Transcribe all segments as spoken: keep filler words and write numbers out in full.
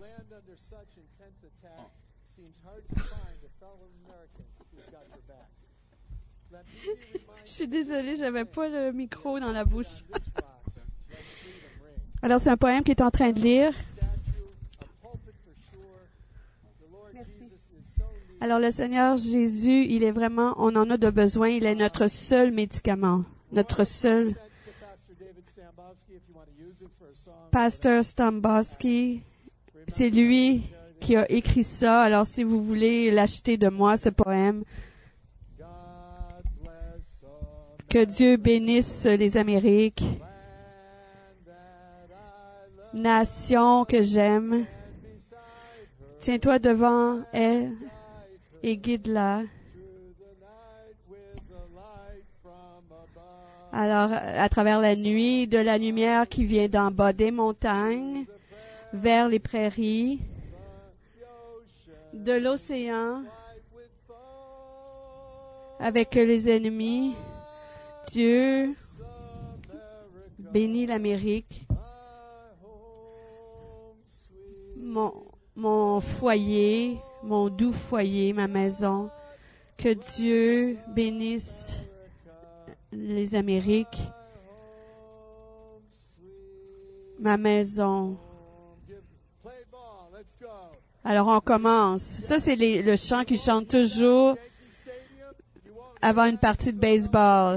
Je suis désolée, j'avais pas le micro dans la bouche. Alors, c'est un poème qu'il est en train de lire. Merci. Alors, le Seigneur Jésus, il est vraiment, on en a de besoin, il est notre seul médicament, notre seul. Pasteur Stambowski, c'est lui qui a écrit ça. Alors, si vous voulez l'acheter de moi, ce poème, que Dieu bénisse les Amériques, nation que j'aime. Tiens-toi devant elle et guide-la. Alors, à travers la nuit, de la lumière qui vient d'en bas des montagnes, vers les prairies, de l'océan, avec les ennemis, Dieu bénit l'Amérique, mon, mon foyer, mon doux foyer, ma maison. Que Dieu bénisse les Amériques, ma maison. Alors, on commence. Ça, c'est les, le chant qu'ils chantent toujours avant une partie de baseball.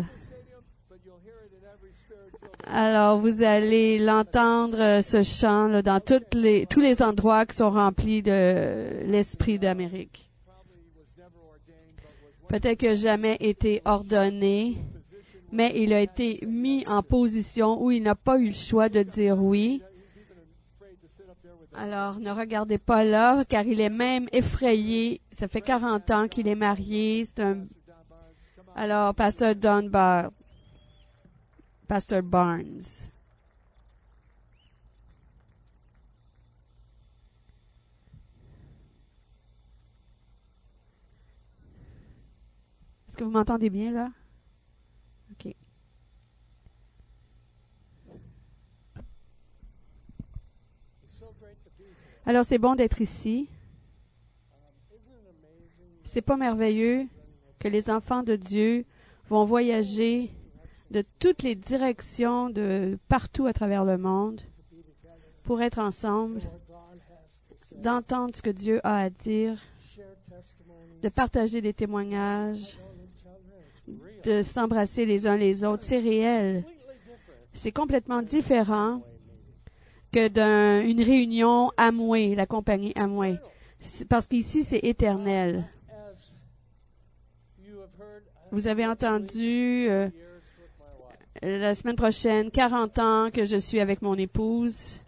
Alors, vous allez l'entendre, ce chant, là, dans toutes les, tous les endroits qui sont remplis de l'Esprit d'Amérique. Peut-être qu'il n'a jamais été ordonné, mais il a été mis en position où il n'a pas eu le choix de dire oui. Alors, ne regardez pas là, car il est même effrayé. Ça fait quarante ans qu'il est marié. C'est un... Alors, Pasteur Dunbar, Pasteur Barnes. Est-ce que vous m'entendez bien, là? OK. Alors, c'est bon d'être ici. C'est pas merveilleux que les enfants de Dieu vont voyager de toutes les directions, de partout à travers le monde, pour être ensemble, d'entendre ce que Dieu a à dire, de partager des témoignages, de s'embrasser les uns les autres. C'est réel. C'est complètement différent que d'une réunion Amway, la compagnie Amway. Parce qu'ici, c'est éternel. Vous avez entendu euh, la semaine prochaine, quarante ans que je suis avec mon épouse.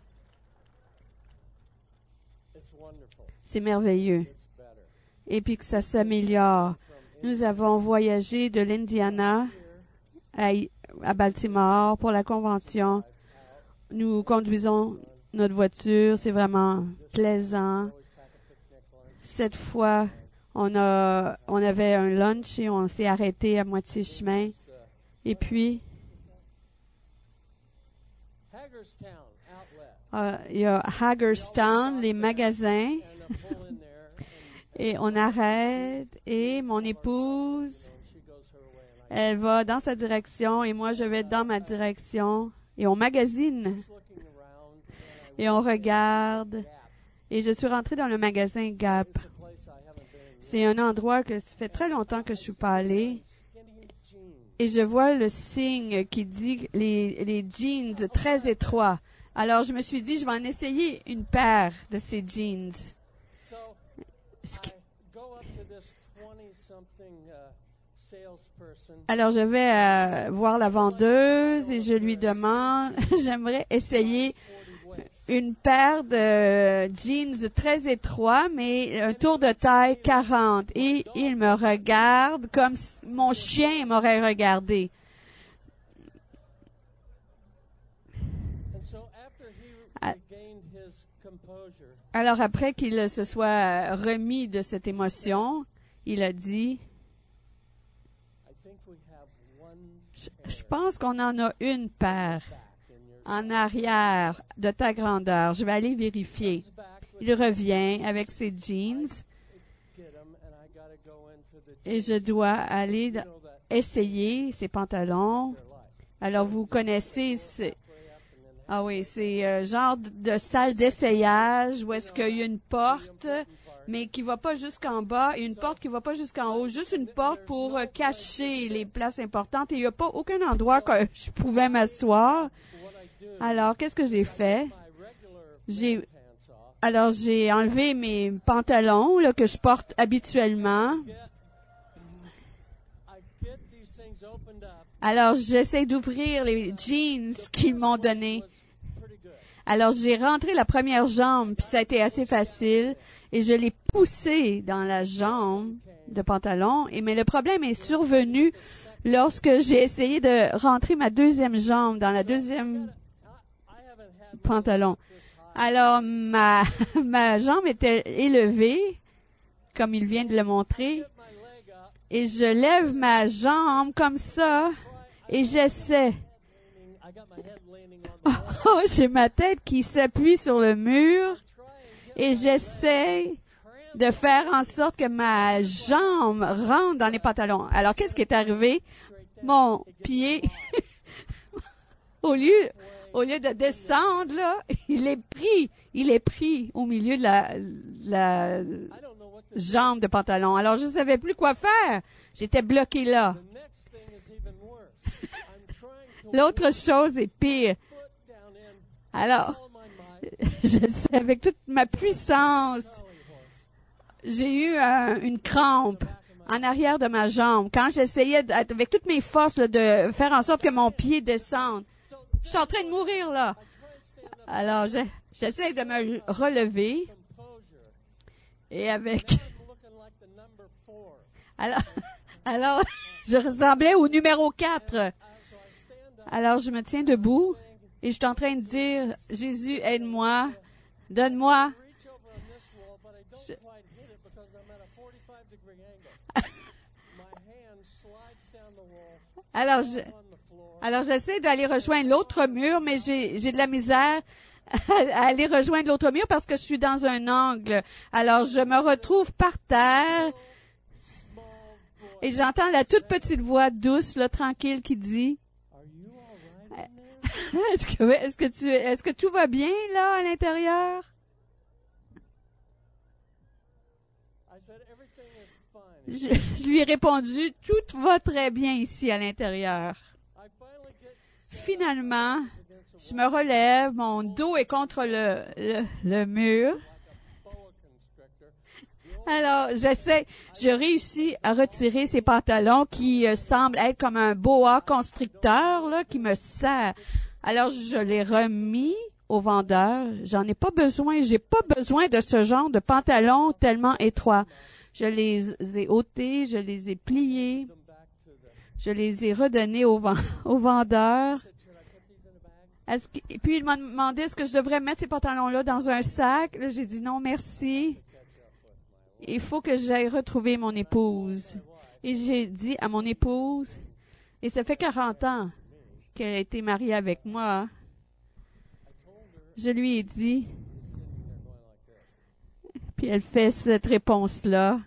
C'est merveilleux. Et puis que ça s'améliore. Nous avons voyagé de l'Indiana à, à Baltimore pour la convention. Nous conduisons notre voiture. C'est vraiment plaisant. Cette fois, on a, on avait un lunch et on s'est arrêté à moitié chemin. Et puis, euh, il y a Hagerstown, les magasins. Et on arrête et mon épouse, elle va dans sa direction et moi je vais dans ma direction et on magasine et on regarde et je suis rentrée dans le magasin Gap. C'est un endroit que ça fait très longtemps que je suis pas allée et je vois le signe qui dit les, les jeans très étroits. Alors je me suis dit je vais en essayer une paire de ces jeans. Alors, je vais euh, voir la vendeuse et je lui demande, j'aimerais essayer une paire de jeans très étroits, mais un tour de taille quarante. Et il me regarde comme si mon chien m'aurait regardé. Alors, après qu'il se soit remis de cette émotion, il a dit, je, je pense qu'on en a une paire en arrière de ta grandeur. Je vais aller vérifier. Il revient avec ses jeans et je dois aller essayer ses pantalons. Alors, vous connaissez, c'est, ah oui, c'est euh, genre de salle d'essayage où est-ce qu'il y a une porte, mais qui va pas jusqu'en bas, et une porte qui va pas jusqu'en haut, juste une porte pour euh, cacher les places importantes, et il n'y a pas aucun endroit que je pouvais m'asseoir. Alors, qu'est-ce que j'ai fait? J'ai, alors, j'ai enlevé mes pantalons, là, que je porte habituellement. Alors, j'essaie d'ouvrir les jeans qu'ils m'ont donnés. Alors, j'ai rentré la première jambe, puis ça a été assez facile, et je l'ai poussé dans la jambe de pantalon. Et mais le problème est survenu lorsque j'ai essayé de rentrer ma deuxième jambe dans la deuxième pantalon. Alors, ma, ma jambe était élevée, comme il vient de le montrer, et je lève ma jambe comme ça, et j'essaie. Oh, j'ai ma tête qui s'appuie sur le mur, et j'essaie de faire en sorte que ma jambe rentre dans les pantalons. Alors, qu'est-ce qui est arrivé? Mon pied, au lieu, au lieu de descendre, là, il est pris, il est pris au milieu de la, la jambe de pantalon. Alors, je ne savais plus quoi faire. J'étais bloqué là. L'autre chose est pire. Alors, je sais, avec toute ma puissance, j'ai eu euh, une crampe en arrière de ma jambe. Quand j'essayais, de, avec toutes mes forces, là, de faire en sorte que mon pied descende. Je suis en train de mourir, là. Alors, je, j'essaie de me relever. Et avec... Alors, alors, je ressemblais au numéro quatre. Alors, je me tiens debout et je suis en train de dire, Jésus, aide-moi, donne-moi. Je... Alors, je, alors, j'essaie d'aller rejoindre l'autre mur, mais j'ai, j'ai de la misère à aller rejoindre l'autre mur parce que je suis dans un angle. Alors, je me retrouve par terre et j'entends la toute petite voix douce, là, tranquille, qui dit, est-ce que, est-ce que tu, est-ce que tout va bien, là, à l'intérieur? Je, je lui ai répondu, tout va très bien ici, à l'intérieur. Finalement, je me relève, mon dos est contre le, le, le mur. Alors, j'essaie, je réussis à retirer ces pantalons qui euh, semblent être comme un boa constricteur, là, qui me serre. Alors, je l'ai remis au vendeur. J'en ai pas besoin. J'ai pas besoin de ce genre de pantalons tellement étroits. Je les ai ôtés, je les ai pliés. Je les ai redonnés au, vend- au vendeur. Est-ce que, et puis, il m'a demandé est-ce que je devrais mettre ces pantalons-là dans un sac. Là, j'ai dit non, merci. Il faut que j'aille retrouver mon épouse. Et j'ai dit à mon épouse, et ça fait quarante ans qu'elle a été mariée avec moi, je lui ai dit, puis elle fait cette réponse-là.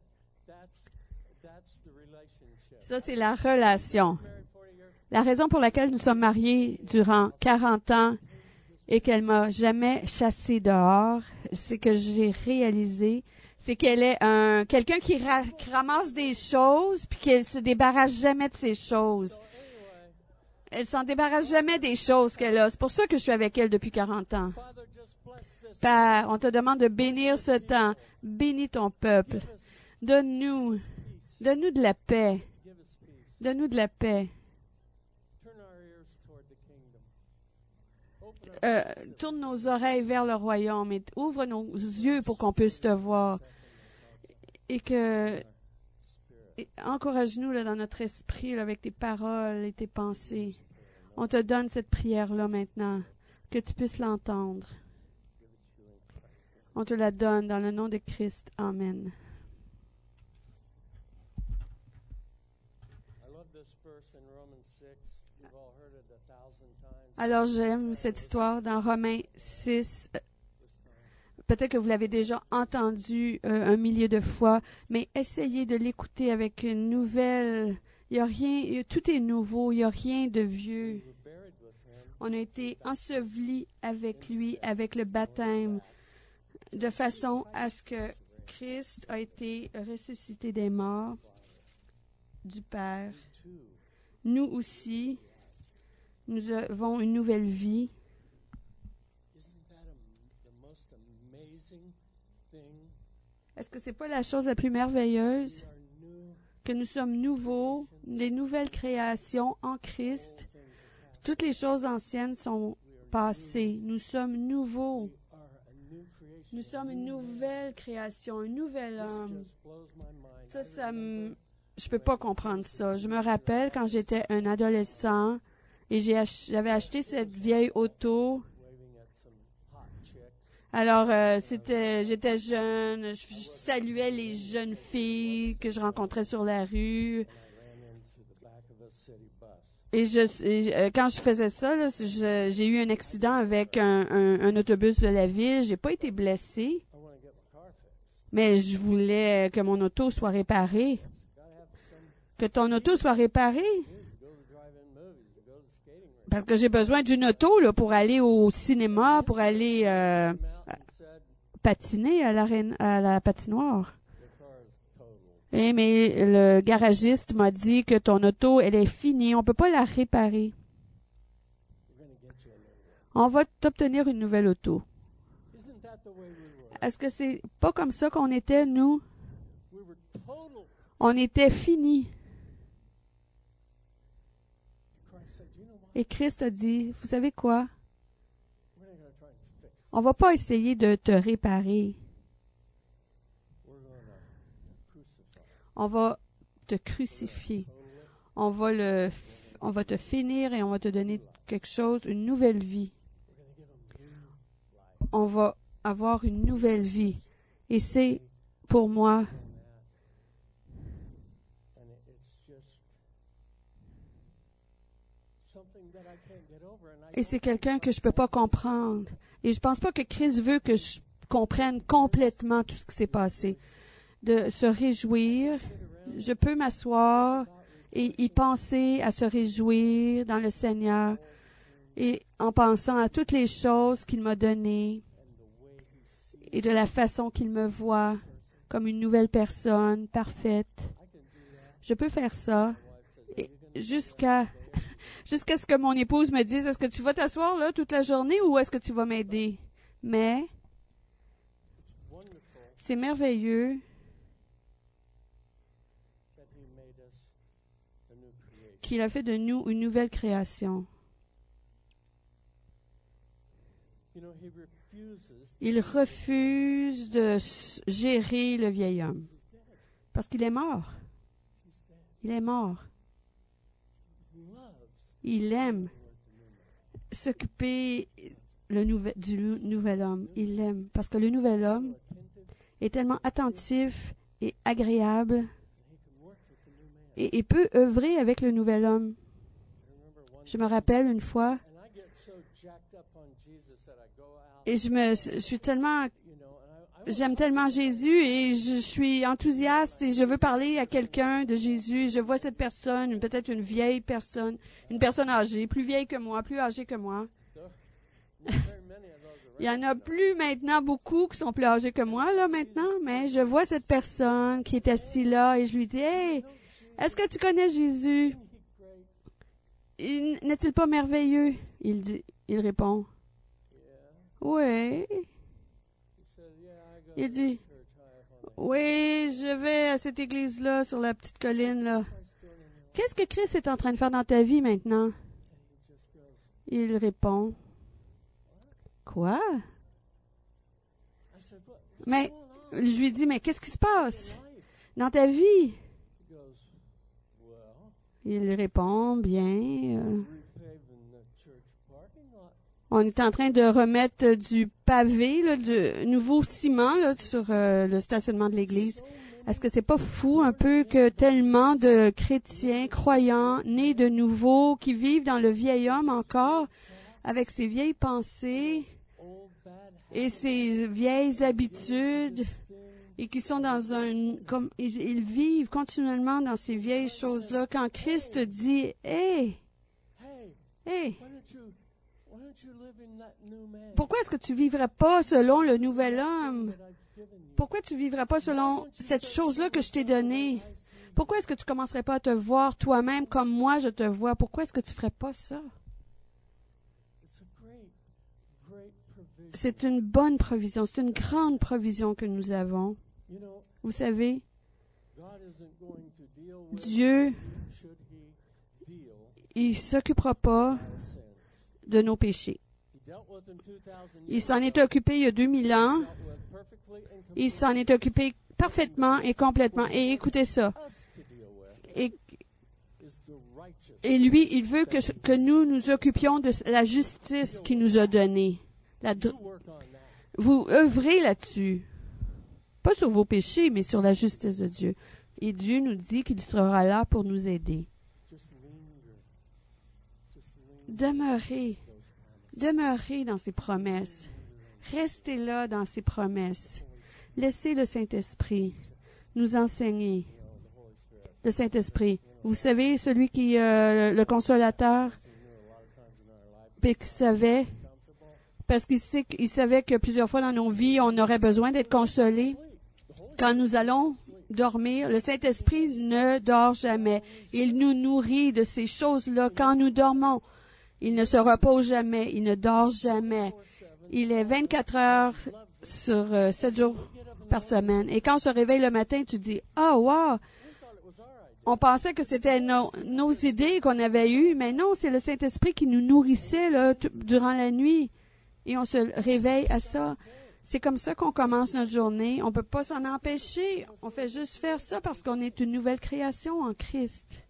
Ça, c'est la relation. La raison pour laquelle nous sommes mariés durant quarante ans et qu'elle m'a jamais chassé dehors, c'est que j'ai réalisé, c'est qu'elle est un quelqu'un qui, ra, qui ramasse des choses puis qu'elle se débarrasse jamais de ses choses. Elle s'en débarrasse jamais des choses qu'elle a. C'est pour ça que je suis avec elle depuis quarante ans. Père, on te demande de bénir ce temps. Bénis ton peuple. Donne-nous, donne-nous de la paix. Donne-nous de la paix. Euh, tourne nos oreilles vers le royaume et ouvre nos yeux pour qu'on puisse te voir. Et que et encourage-nous là, dans notre esprit là, avec tes paroles et tes pensées. On te donne cette prière-là maintenant, que tu puisses l'entendre. On te la donne dans le nom de Christ. Amen. Alors, j'aime cette histoire dans Romains six. peut-être que vous l'avez déjà entendu euh, un millier de fois, mais essayez de l'écouter avec une nouvelle. Il y a rien, tout est nouveau, il n'y a rien de vieux. On a été ensevelis avec lui, avec le baptême, de façon à ce que Christ a été ressuscité des morts du Père. Nous aussi, nous avons une nouvelle vie. Est-ce que ce n'est pas la chose la plus merveilleuse que nous sommes nouveaux, des nouvelles créations en Christ? Toutes les choses anciennes sont passées. Nous sommes nouveaux. Nous sommes une nouvelle création, un nouvel homme. Ça, ça me... je peux pas comprendre ça. Je me rappelle quand j'étais un adolescent et j'ai ach... j'avais acheté cette vieille auto. Alors, euh, c'était, j'étais jeune, je, je saluais les jeunes filles que je rencontrais sur la rue. Et je, et, quand je faisais ça, là, je, j'ai eu un accident avec un, un, un autobus de la ville. J'ai pas été blessée, mais je voulais que mon auto soit réparée. Que ton auto soit réparée. Parce que j'ai besoin d'une auto là, pour aller au cinéma, pour aller euh, patiner à, l'arène, à la patinoire. Et mais le garagiste m'a dit que ton auto, elle est finie, on peut pas la réparer. On va t'obtenir une nouvelle auto. Est-ce que c'est pas comme ça qu'on était, nous? On était finis. Et Christ a dit, vous savez quoi? On va pas essayer de te réparer. On va te crucifier. On va le, on va te finir et on va te donner quelque chose, une nouvelle vie. On va avoir une nouvelle vie. Et c'est, pour moi, et c'est quelqu'un que je peux pas comprendre. Et je pense pas que Christ veut que je comprenne complètement tout ce qui s'est passé. De se réjouir. Je peux m'asseoir et y penser à se réjouir dans le Seigneur et en pensant à toutes les choses qu'il m'a données et de la façon qu'il me voit comme une nouvelle personne parfaite. Je peux faire ça et jusqu'à jusqu'à ce que mon épouse me dise, est-ce que tu vas t'asseoir là toute la journée ou est-ce que tu vas m'aider? Mais c'est merveilleux qu'il a fait de nous une nouvelle création. Il refuse de gérer le vieil homme parce qu'il est mort. Il est mort. Il aime s'occuper le nouvel, du nouvel homme. Il l'aime parce que le nouvel homme est tellement attentif et agréable et, et peut œuvrer avec le nouvel homme. Je me rappelle une fois, et je me, je suis tellement, j'aime tellement Jésus et je suis enthousiaste et je veux parler à quelqu'un de Jésus. Je vois cette personne, peut-être une vieille personne, une personne âgée, plus vieille que moi, plus âgée que moi. Il y en a plus maintenant beaucoup qui sont plus âgés que moi, là, maintenant, mais je vois cette personne qui est assise là et je lui dis, « Hey, est-ce que tu connais Jésus? N'est-il pas merveilleux? » Il dit, il répond, « Oui. » Il dit, « Oui, je vais à cette église-là, sur la petite colline, là. Qu'est-ce que Christ est en train de faire dans ta vie maintenant? » Il répond, « Quoi? » Mais, je lui dis, « Mais qu'est-ce qui se passe dans ta vie? » Il répond, « Bien, euh, on est en train de remettre du pavé, là, du nouveau ciment là, sur euh, le stationnement de l'église. Est-ce que c'est pas fou un peu que tellement de chrétiens, croyants, nés de nouveau, qui vivent dans le vieil homme encore, avec ses vieilles pensées, et ces vieilles habitudes et qui sont dans un... comme ils, ils vivent continuellement dans ces vieilles choses-là. Quand Christ dit « Hey! Hey! Pourquoi est-ce que tu ne vivrais pas selon le nouvel homme? Pourquoi tu ne vivrais pas selon cette chose-là que je t'ai donnée? Pourquoi est-ce que tu ne commencerais pas à te voir toi-même comme moi je te vois? Pourquoi est-ce que tu ne ferais pas ça? » C'est une bonne provision, c'est une grande provision que nous avons. Vous savez, Dieu, il ne s'occupera pas de nos péchés. Il s'en est occupé il y a deux mille ans. Il s'en est occupé parfaitement et complètement. Et écoutez ça. Et, et lui, il veut que, que nous nous occupions de la justice qu'il nous a donnée. La, vous œuvrez là-dessus. Pas sur vos péchés, mais sur la justice de Dieu. Et Dieu nous dit qu'il sera là pour nous aider. Demeurez. Demeurez dans ses promesses. Restez là dans ses promesses. Laissez le Saint-Esprit nous enseigner. Le Saint-Esprit. Vous savez, celui qui, euh, le consolateur, puis qui savait, parce qu'il sait, il savait que plusieurs fois dans nos vies, on aurait besoin d'être consolés. Quand nous allons dormir, le Saint-Esprit ne dort jamais. Il nous nourrit de ces choses-là quand nous dormons. Il ne se repose jamais, il ne dort jamais. Il est vingt-quatre heures sur euh, sept jours par semaine. Et quand on se réveille le matin, tu dis, « Ah, oh, wow! On pensait que c'était nos, nos idées qu'on avait eues, mais non, c'est le Saint-Esprit qui nous nourrissait là, t- durant la nuit. Et on se réveille à ça. C'est comme ça qu'on commence notre journée. On ne peut pas s'en empêcher. On fait juste faire ça parce qu'on est une nouvelle création en Christ.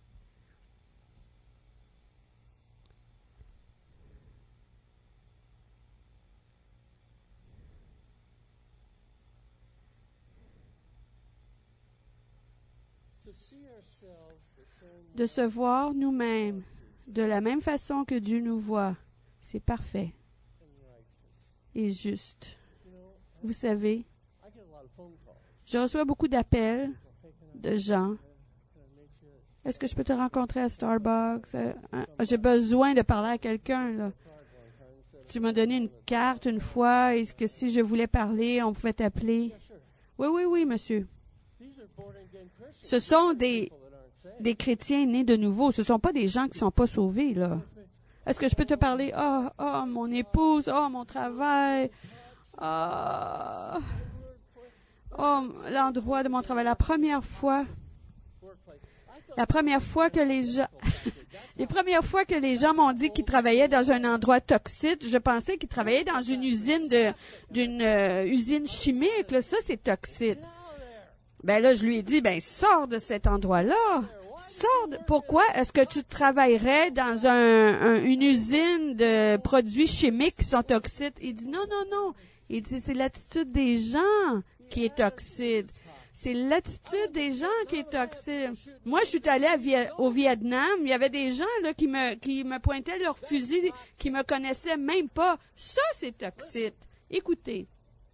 De se voir nous-mêmes de la même façon que Dieu nous voit, c'est parfait et juste. Vous savez, je reçois beaucoup d'appels de gens. Est-ce que je peux te rencontrer à Starbucks? Euh, hein, j'ai besoin de parler à quelqu'un, là. Tu m'as donné une carte une fois. Est-ce que si je voulais parler, on pouvait t'appeler? Oui, oui, oui, monsieur. Ce sont des, des chrétiens nés de nouveau. Ce ne sont pas des gens qui ne sont pas sauvés, là. Est-ce que je peux te parler? Oh, oh, mon épouse, oh, mon travail, oh, oh, l'endroit de mon travail. La première fois, la première fois que les gens, les premières fois que les gens m'ont dit qu'ils travaillaient dans un endroit toxique, je pensais qu'ils travaillaient dans une usine de, d'une euh, usine chimique. Là. Ça, c'est toxique. Ben là, je lui ai dit, ben sors de cet endroit-là. Sors de... Pourquoi est-ce que tu travaillerais dans un, un, une usine de produits chimiques qui sont toxiques? Il dit, non, non, non. Il dit, c'est l'attitude des gens qui est toxique. C'est l'attitude des gens qui est toxique. Moi, je suis allée à Viet- au Vietnam. Il y avait des gens là qui me qui me pointaient leurs fusils, qui me connaissaient même pas. Ça, c'est toxique. Écoutez.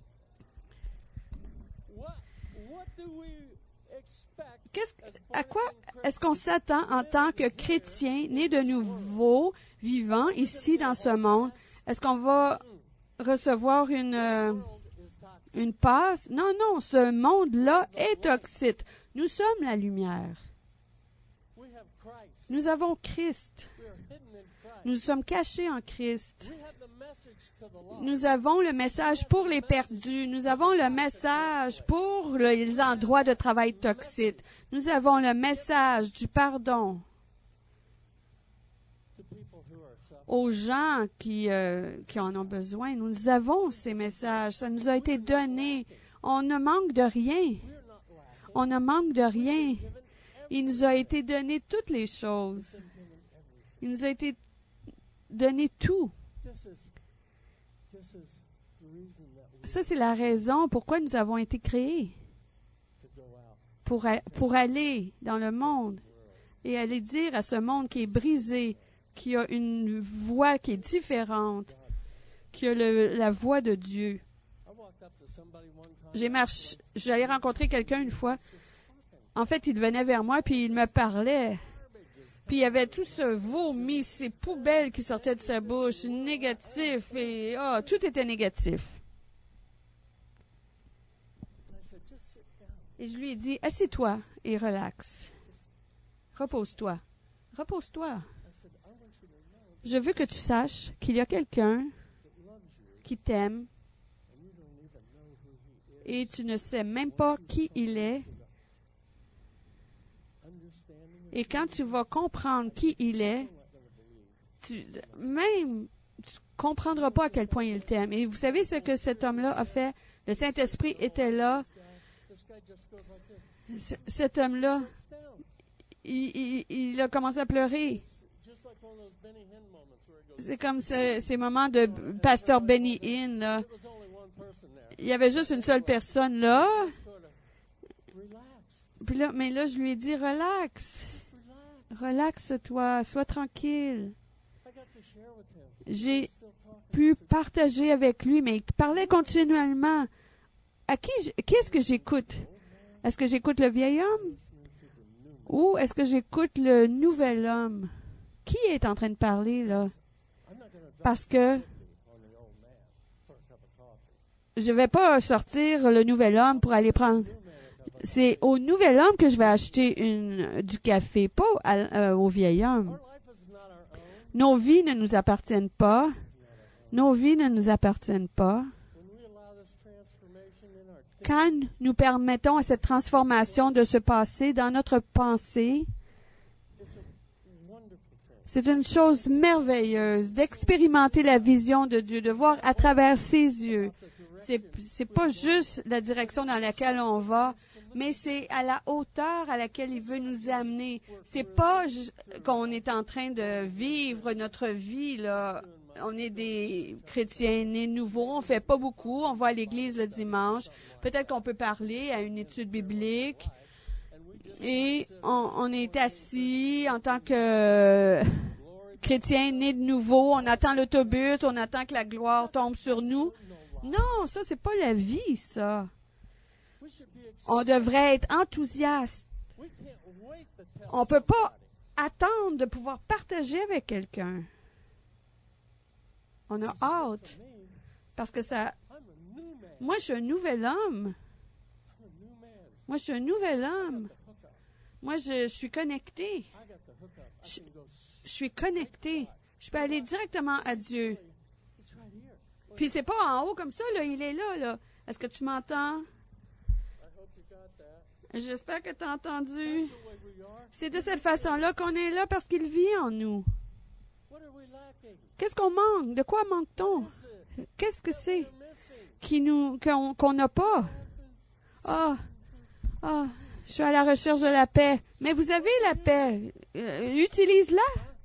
Qu'est-ce, à quoi est-ce qu'on s'attend en tant que chrétien, né de nouveau, vivant ici dans ce monde? Est-ce qu'on va recevoir une, euh, une passe? Non, non, ce monde-là est toxique. Nous sommes la lumière. Nous avons Christ. Nous sommes cachés en Christ. Nous avons le message pour les perdus. Nous avons le message pour les endroits de travail toxiques. Nous avons le message du pardon aux gens qui, euh, qui en ont besoin. Nous avons ces messages. Ça nous a été donné. On ne manque de rien. On ne manque de rien. Il nous a été donné toutes les choses. Il nous a été donné tout. Ça, c'est la raison pourquoi nous avons été créés. Pour, a, pour aller dans le monde et aller dire à ce monde qui est brisé, qui a une voix qui est différente, qui a le, la voix de Dieu. J'ai marché, j'allais rencontrer quelqu'un une fois. En fait, il venait vers moi, puis il me parlait. Puis il y avait tout ce vomi, ces poubelles qui sortaient de sa bouche, négatif, et oh, tout était négatif. Et je lui ai dit, assieds-toi et relaxe. Repose-toi. Repose-toi. Je veux que tu saches qu'il y a quelqu'un qui t'aime et tu ne sais même pas qui il est. Et quand tu vas comprendre qui il est, tu, même, tu ne comprendras pas à quel point il t'aime. Et vous savez ce que cet homme-là a fait? Le Saint-Esprit était là. C- cet homme-là, il, il, il a commencé à pleurer. C'est comme ce, ces moments de pasteur Benny Hinn, là. Il y avait juste une seule personne là. Puis là, mais là, je lui ai dit, relax. Relaxe-toi, sois tranquille. J'ai pu partager avec lui, mais il parlait continuellement. À qui, qui est-ce que j'écoute? Est-ce que j'écoute le vieil homme? Ou est-ce que j'écoute le nouvel homme? Qui est en train de parler, là? Parce que je ne vais pas sortir le nouvel homme pour aller prendre. C'est au nouvel homme que je vais acheter une, du café, pas à, euh, au vieil homme. Nos vies ne nous appartiennent pas. Nos vies ne nous appartiennent pas. Quand nous permettons à cette transformation de se passer dans notre pensée, c'est une chose merveilleuse d'expérimenter la vision de Dieu, de voir à travers ses yeux. C'est, c'est pas juste la direction dans laquelle on va, mais c'est à la hauteur à laquelle il veut nous amener. C'est pas j- qu'on est en train de vivre notre vie, là. On est des chrétiens nés nouveaux, on fait pas beaucoup, on va à l'église le dimanche. Peut-être qu'on peut parler à une étude biblique. Et on, on est assis en tant que chrétien né de nouveau, on attend l'autobus, on attend que la gloire tombe sur nous. Non, ça, c'est pas la vie, ça. On devrait être enthousiaste. On peut pas attendre de pouvoir partager avec quelqu'un. On a hâte. Parce que ça... Moi, je suis un nouvel homme. Moi, je suis un nouvel homme. Moi, je, je suis connecté. Je, je suis connecté. Je peux aller directement à Dieu. Puis c'est pas en haut comme ça, là. Il est là, là. Est-ce que tu m'entends? J'espère que tu as entendu. C'est de cette façon-là qu'on est là parce qu'il vit en nous. Qu'est-ce qu'on manque? De quoi manque-t-on? Qu'est-ce que c'est qui nous, qu'on, qu'on n'a pas? Ah, ah, je suis à la recherche de la paix. Mais vous avez la paix. Euh, utilise-la.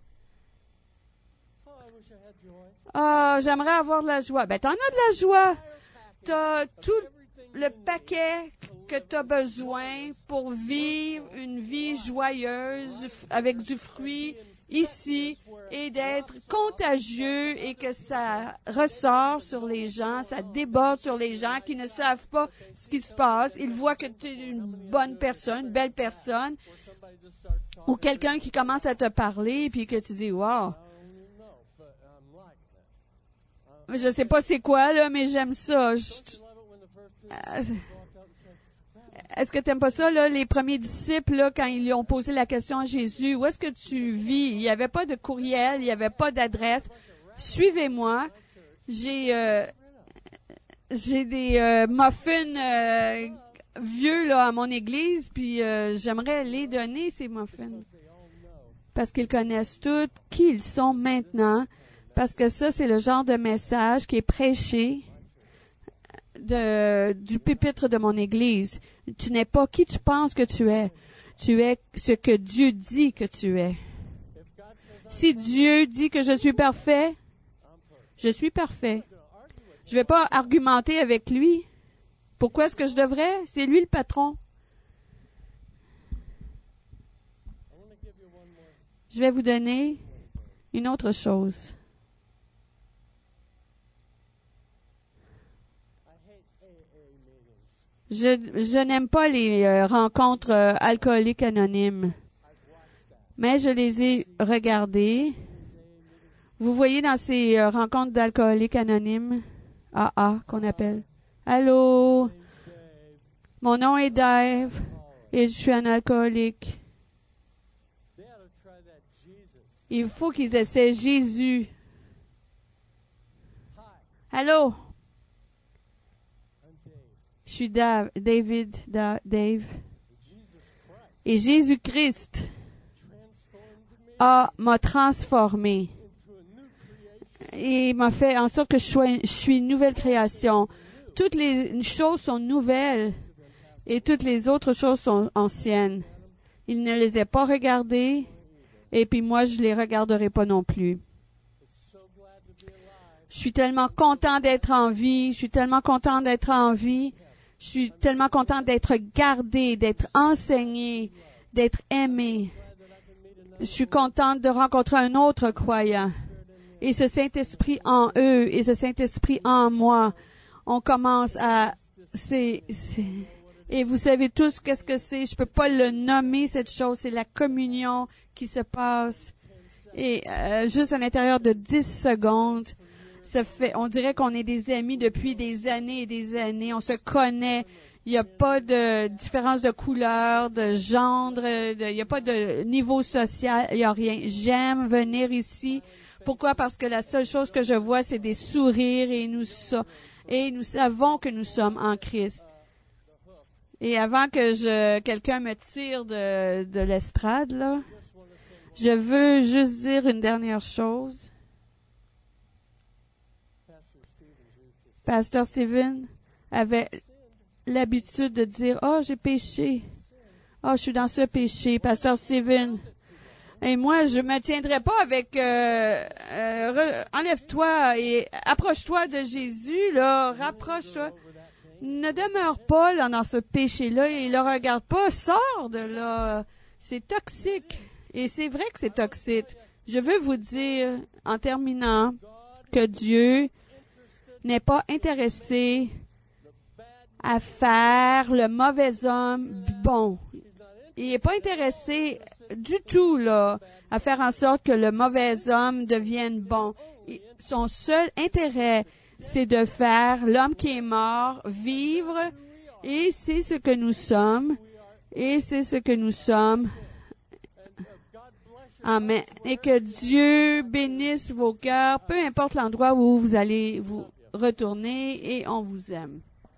Ah, j'aimerais avoir de la joie. Ben, t'en as de la joie. T'as tout le paquet que tu as besoin pour vivre une vie joyeuse avec du fruit ici et d'être contagieux et que ça ressort sur les gens, ça déborde sur les gens qui ne savent pas ce qui se passe. Ils voient que tu es une bonne personne, une belle personne, ou quelqu'un qui commence à te parler puis que tu dis « Wow! » Je sais pas c'est quoi, là, mais j'aime ça. Je... Est-ce que tu n'aimes pas ça, là, les premiers disciples, là, quand ils lui ont posé la question à Jésus, où est-ce que tu vis? Il n'y avait pas de courriel, il n'y avait pas d'adresse. Suivez-moi. J'ai euh, j'ai des euh, muffins euh, vieux là à mon église, puis euh, j'aimerais les donner, ces muffins. Parce qu'ils connaissent tous qui ils sont maintenant. Parce que ça, c'est le genre de message qui est prêché de, du pupitre de mon église. Tu n'es pas qui tu penses que tu es. Tu es ce que Dieu dit que tu es. Si Dieu dit que je suis parfait, je suis parfait. Je ne vais pas argumenter avec lui. Pourquoi est-ce que je devrais? C'est lui le patron. Je vais vous donner une autre chose. Je, je n'aime pas les euh, rencontres euh, alcooliques anonymes, mais je les ai regardées. Vous voyez dans ces euh, rencontres d'alcooliques anonymes, A A qu'on appelle. Allô, mon nom est Dave et je suis un alcoolique. Il faut qu'ils essaient Jésus. Allô? Je suis Dave, David, Da, Dave. Et Jésus-Christ a, m'a transformé. Et m'a fait en sorte que je, sois, je suis une nouvelle création. Toutes les choses sont nouvelles et toutes les autres choses sont anciennes. Il ne les a pas regardées et puis moi, je les regarderai pas non plus. Je suis tellement content d'être en vie. Je suis tellement content d'être en vie. Je suis tellement content d'être gardé, d'être enseigné, d'être aimé. Je suis contente de rencontrer un autre croyant. Et ce Saint-Esprit en eux et ce Saint-Esprit en moi, on commence à... C'est, c'est, et vous savez tous qu'est-ce que c'est. Je peux pas le nommer, cette chose. C'est la communion qui se passe. Et euh, juste à l'intérieur de dix secondes, ça fait, on dirait qu'on est des amis depuis des années et des années. On se connaît. Il n'y a pas de différence de couleur, de genre, de, il n'y a pas de niveau social. Il n'y a rien. J'aime venir ici. Pourquoi? Parce que la seule chose que je vois, c'est des sourires et nous, so- et nous savons que nous sommes en Christ. Et avant que je, quelqu'un me tire de, de l'estrade, là, je veux juste dire une dernière chose. Pasteur Steven avait l'habitude de dire, « Oh, j'ai péché. Oh, je suis dans ce péché. » Pasteur Steven. Et moi, je me tiendrai pas avec euh, euh, enlève-toi et approche-toi de Jésus, là, rapproche-toi. Ne demeure pas là dans ce péché-là et le regarde pas, sors de là. C'est toxique. Et c'est vrai que c'est toxique. Je veux vous dire, en terminant, que Dieu n'est pas intéressé à faire le mauvais homme bon. Il n'est pas intéressé du tout, là, à faire en sorte que le mauvais homme devienne bon. Son seul intérêt, c'est de faire l'homme qui est mort vivre, et c'est ce que nous sommes, et c'est ce que nous sommes. Amen. Et que Dieu bénisse vos cœurs, peu importe l'endroit où vous allez vous retourner, et on vous aime.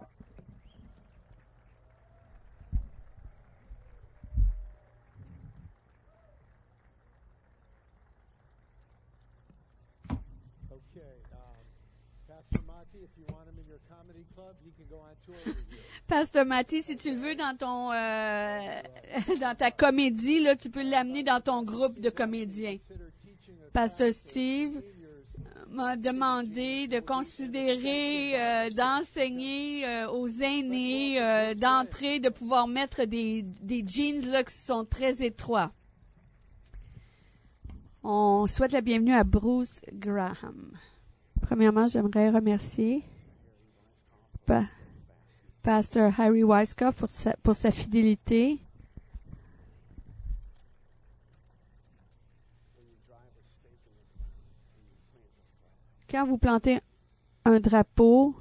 Pasteur Matty, si tu le veux dans ton euh, dans ta comédie, là, tu peux l'amener dans ton groupe de comédiens. Pasteur Steve m'a demandé de considérer euh, d'enseigner euh, aux aînés, euh, d'entrer, de pouvoir mettre des, des jeans là, qui sont très étroits. On souhaite la bienvenue à Bruce Graham. Premièrement, j'aimerais remercier pa- Pasteur Harry Weisskopf pour sa, pour sa fidélité. Quand vous plantez un drapeau,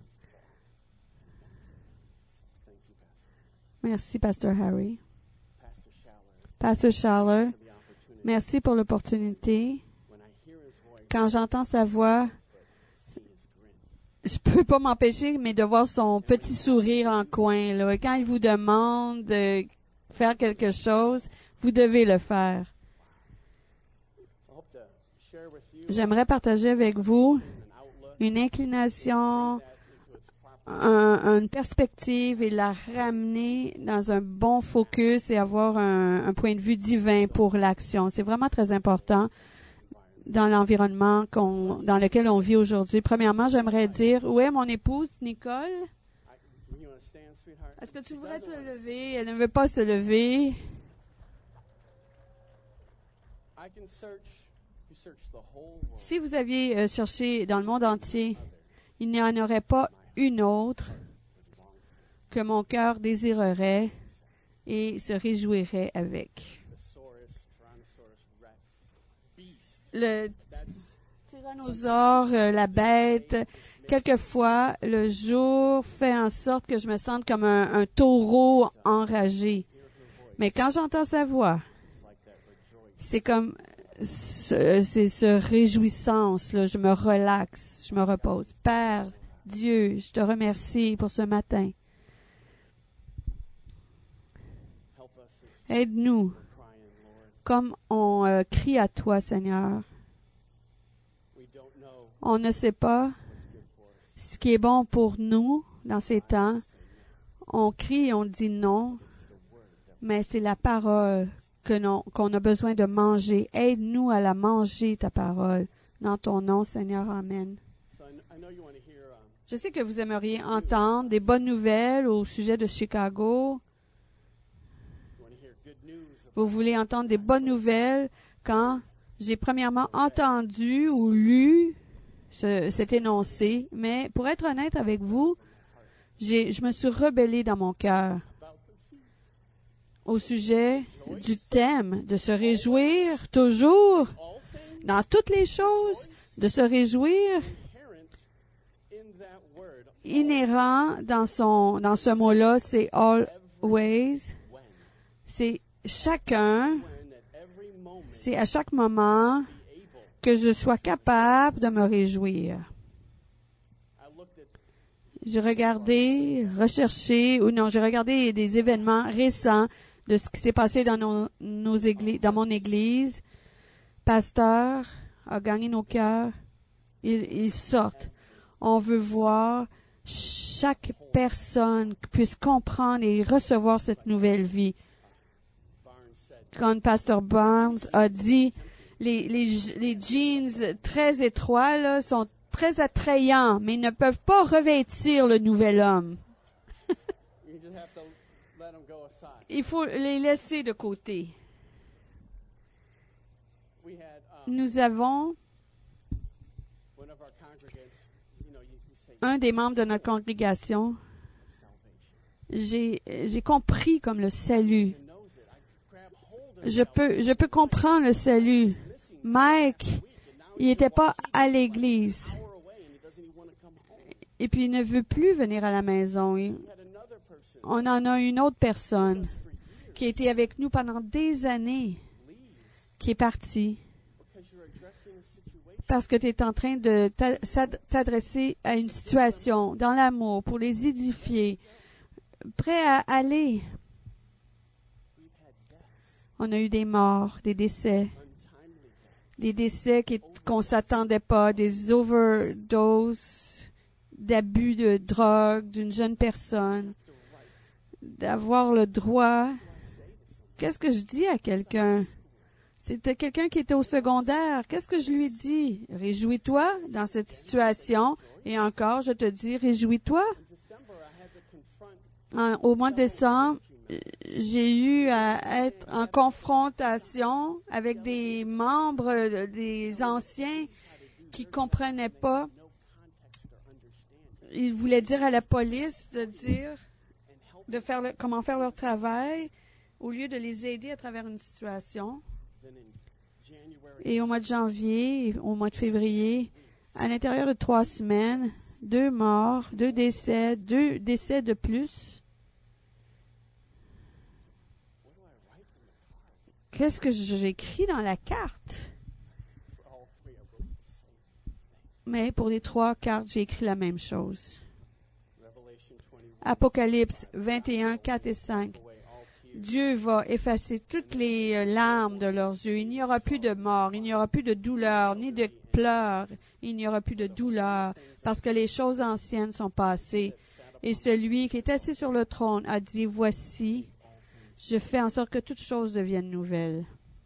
merci Pasteur Harry. Pasteur Schaller, merci pour l'opportunité. Quand j'entends sa voix, je peux pas m'empêcher, mais de voir son petit sourire en coin, là. Quand il vous demande de faire quelque chose, vous devez le faire. J'aimerais partager avec vous une inclination, un, une perspective et la ramener dans un bon focus et avoir un, un point de vue divin pour l'action. C'est vraiment très important dans l'environnement qu'on, dans lequel on vit aujourd'hui. Premièrement, j'aimerais dire, où est mon épouse, Nicole? Est-ce que tu voudrais te lever? Elle ne veut pas se lever. Si vous aviez euh, cherché dans le monde entier, il n'y en aurait pas une autre que mon cœur désirerait et se réjouirait avec. Le tyrannosaure, la bête, quelquefois, le jour fait en sorte que je me sente comme un, un taureau enragé. Mais quand j'entends sa voix, c'est comme ce, c'est ce réjouissance, là, je me relaxe, je me repose. Père, Dieu, je te remercie pour ce matin. Aide-nous, comme on euh, crie à toi, Seigneur. On ne sait pas ce qui est bon pour nous dans ces temps. On crie et on dit non, mais c'est la parole que non, qu'on a besoin de manger. Aide-nous à la manger, ta parole. Dans ton nom, Seigneur. Amen. Je sais que vous aimeriez entendre des bonnes nouvelles au sujet de Chicago. Vous voulez entendre des bonnes nouvelles quand j'ai premièrement entendu ou lu ce, cet énoncé. Mais pour être honnête avec vous, j'ai, je me suis rebellée dans mon cœur au sujet du thème de se réjouir toujours dans toutes les choses, de se réjouir inhérent dans son dans ce mot-là, c'est always, c'est chacun, c'est à chaque moment que je sois capable de me réjouir. J'ai regardé, recherché, ou non, j'ai regardé des événements récents de ce qui s'est passé dans nos, nos églises, dans mon église. Pasteur a gagné nos cœurs. Ils, ils sortent. On veut voir chaque personne puisse comprendre et recevoir cette nouvelle vie. Quand Pasteur Barnes a dit, les, les, les jeans très étroits là, sont très attrayants, mais ils ne peuvent pas revêtir le nouvel homme. Il faut les laisser de côté. Nous avons un des membres de notre congrégation. J'ai, j'ai compris comme le salut. Je peux, je peux comprendre le salut. Mike, il n'était pas à l'église. Et puis, il ne veut plus venir à la maison. On en a une autre personne qui a été avec nous pendant des années, qui est partie parce que tu es en train de t'adresser à une situation dans l'amour pour les édifier, prêt à aller. On a eu des morts, des décès, des décès qui, qu'on ne s'attendait pas, des overdoses, d'abus de drogue d'une jeune personne, d'avoir le droit. Qu'est-ce que je dis à quelqu'un? C'était quelqu'un qui était au secondaire. Qu'est-ce que je lui dis? Réjouis-toi dans cette situation. Et encore, je te dis, réjouis-toi. En, au mois de décembre, j'ai eu à être en confrontation avec des membres, des anciens qui comprenaient pas. Ils voulaient dire à la police de dire, de faire le, comment faire leur travail au lieu de les aider à travers une situation. Et au mois de janvier, au mois de février, à l'intérieur de trois semaines, deux morts, deux décès, deux décès de plus. Qu'est-ce que j'écris dans la carte? Mais pour les trois cartes, j'ai écrit la même chose. Apocalypse vingt et un, quatre et cinq. Dieu va effacer toutes les larmes de leurs yeux. Il n'y aura plus de mort, il n'y aura plus de douleur, ni de pleurs. Il n'y aura plus de douleur, parce que les choses anciennes sont passées. Et celui qui est assis sur le trône a dit, voici, je fais en sorte que toutes choses deviennent nouvelles.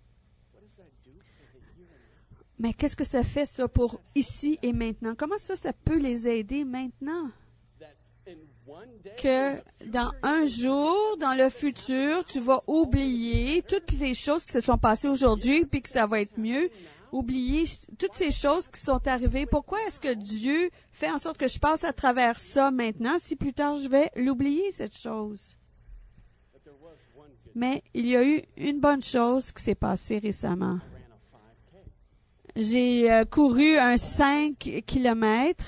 Mais qu'est-ce que ça fait, ça, pour ici et maintenant? Comment ça, ça peut les aider maintenant? Que dans un jour, dans le futur, tu vas oublier toutes les choses qui se sont passées aujourd'hui, puis que ça va être mieux, oublier toutes ces choses qui sont arrivées. Pourquoi est-ce que Dieu fait en sorte que je passe à travers ça maintenant si plus tard je vais l'oublier, cette chose? Mais il y a eu une bonne chose qui s'est passée récemment. J'ai euh, couru un cinq kilomètres.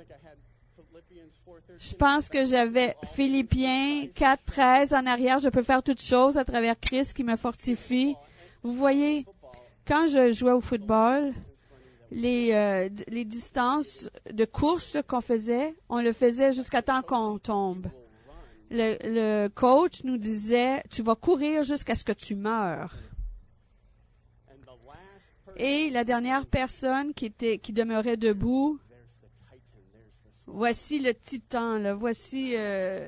Je pense que j'avais Philippiens quatre treize en arrière. Je peux faire toutes choses à travers Christ qui me fortifie. Vous voyez, quand je jouais au football, les, euh, les distances de course qu'on faisait, on le faisait jusqu'à temps qu'on tombe. Le, le coach nous disait, tu vas courir jusqu'à ce que tu meurs. Et la dernière personne qui était, qui demeurait debout, voici le titan, là, voici, euh,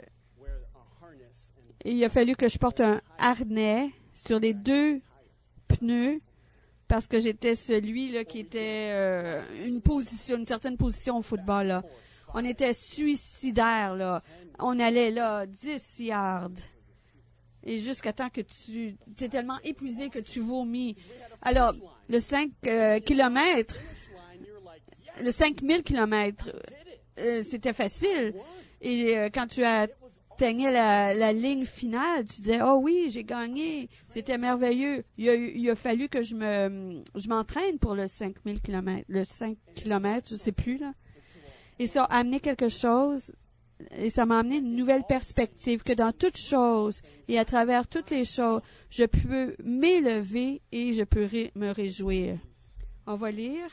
il a fallu que je porte un harnais sur les deux pneus parce que j'étais celui là qui était euh, une position, une certaine position au football là. On était suicidaire là. On allait là dix yards et jusqu'à temps que tu t'es tellement épuisé que tu vomis. Alors le cinq euh, kilomètres, le cinq mille kilomètres, euh, c'était facile. Et euh, quand tu atteignais la, la ligne finale, tu disais, oh oui, j'ai gagné, c'était merveilleux. Il a, il a fallu que je me, je m'entraîne pour le cinq mille kilomètres, le cinq kilomètres, je sais plus, là. Et ça a amené quelque chose, et ça m'a amené une nouvelle perspective, que dans toutes choses, et à travers toutes les choses, je peux m'élever et je peux ré, me réjouir. On va lire.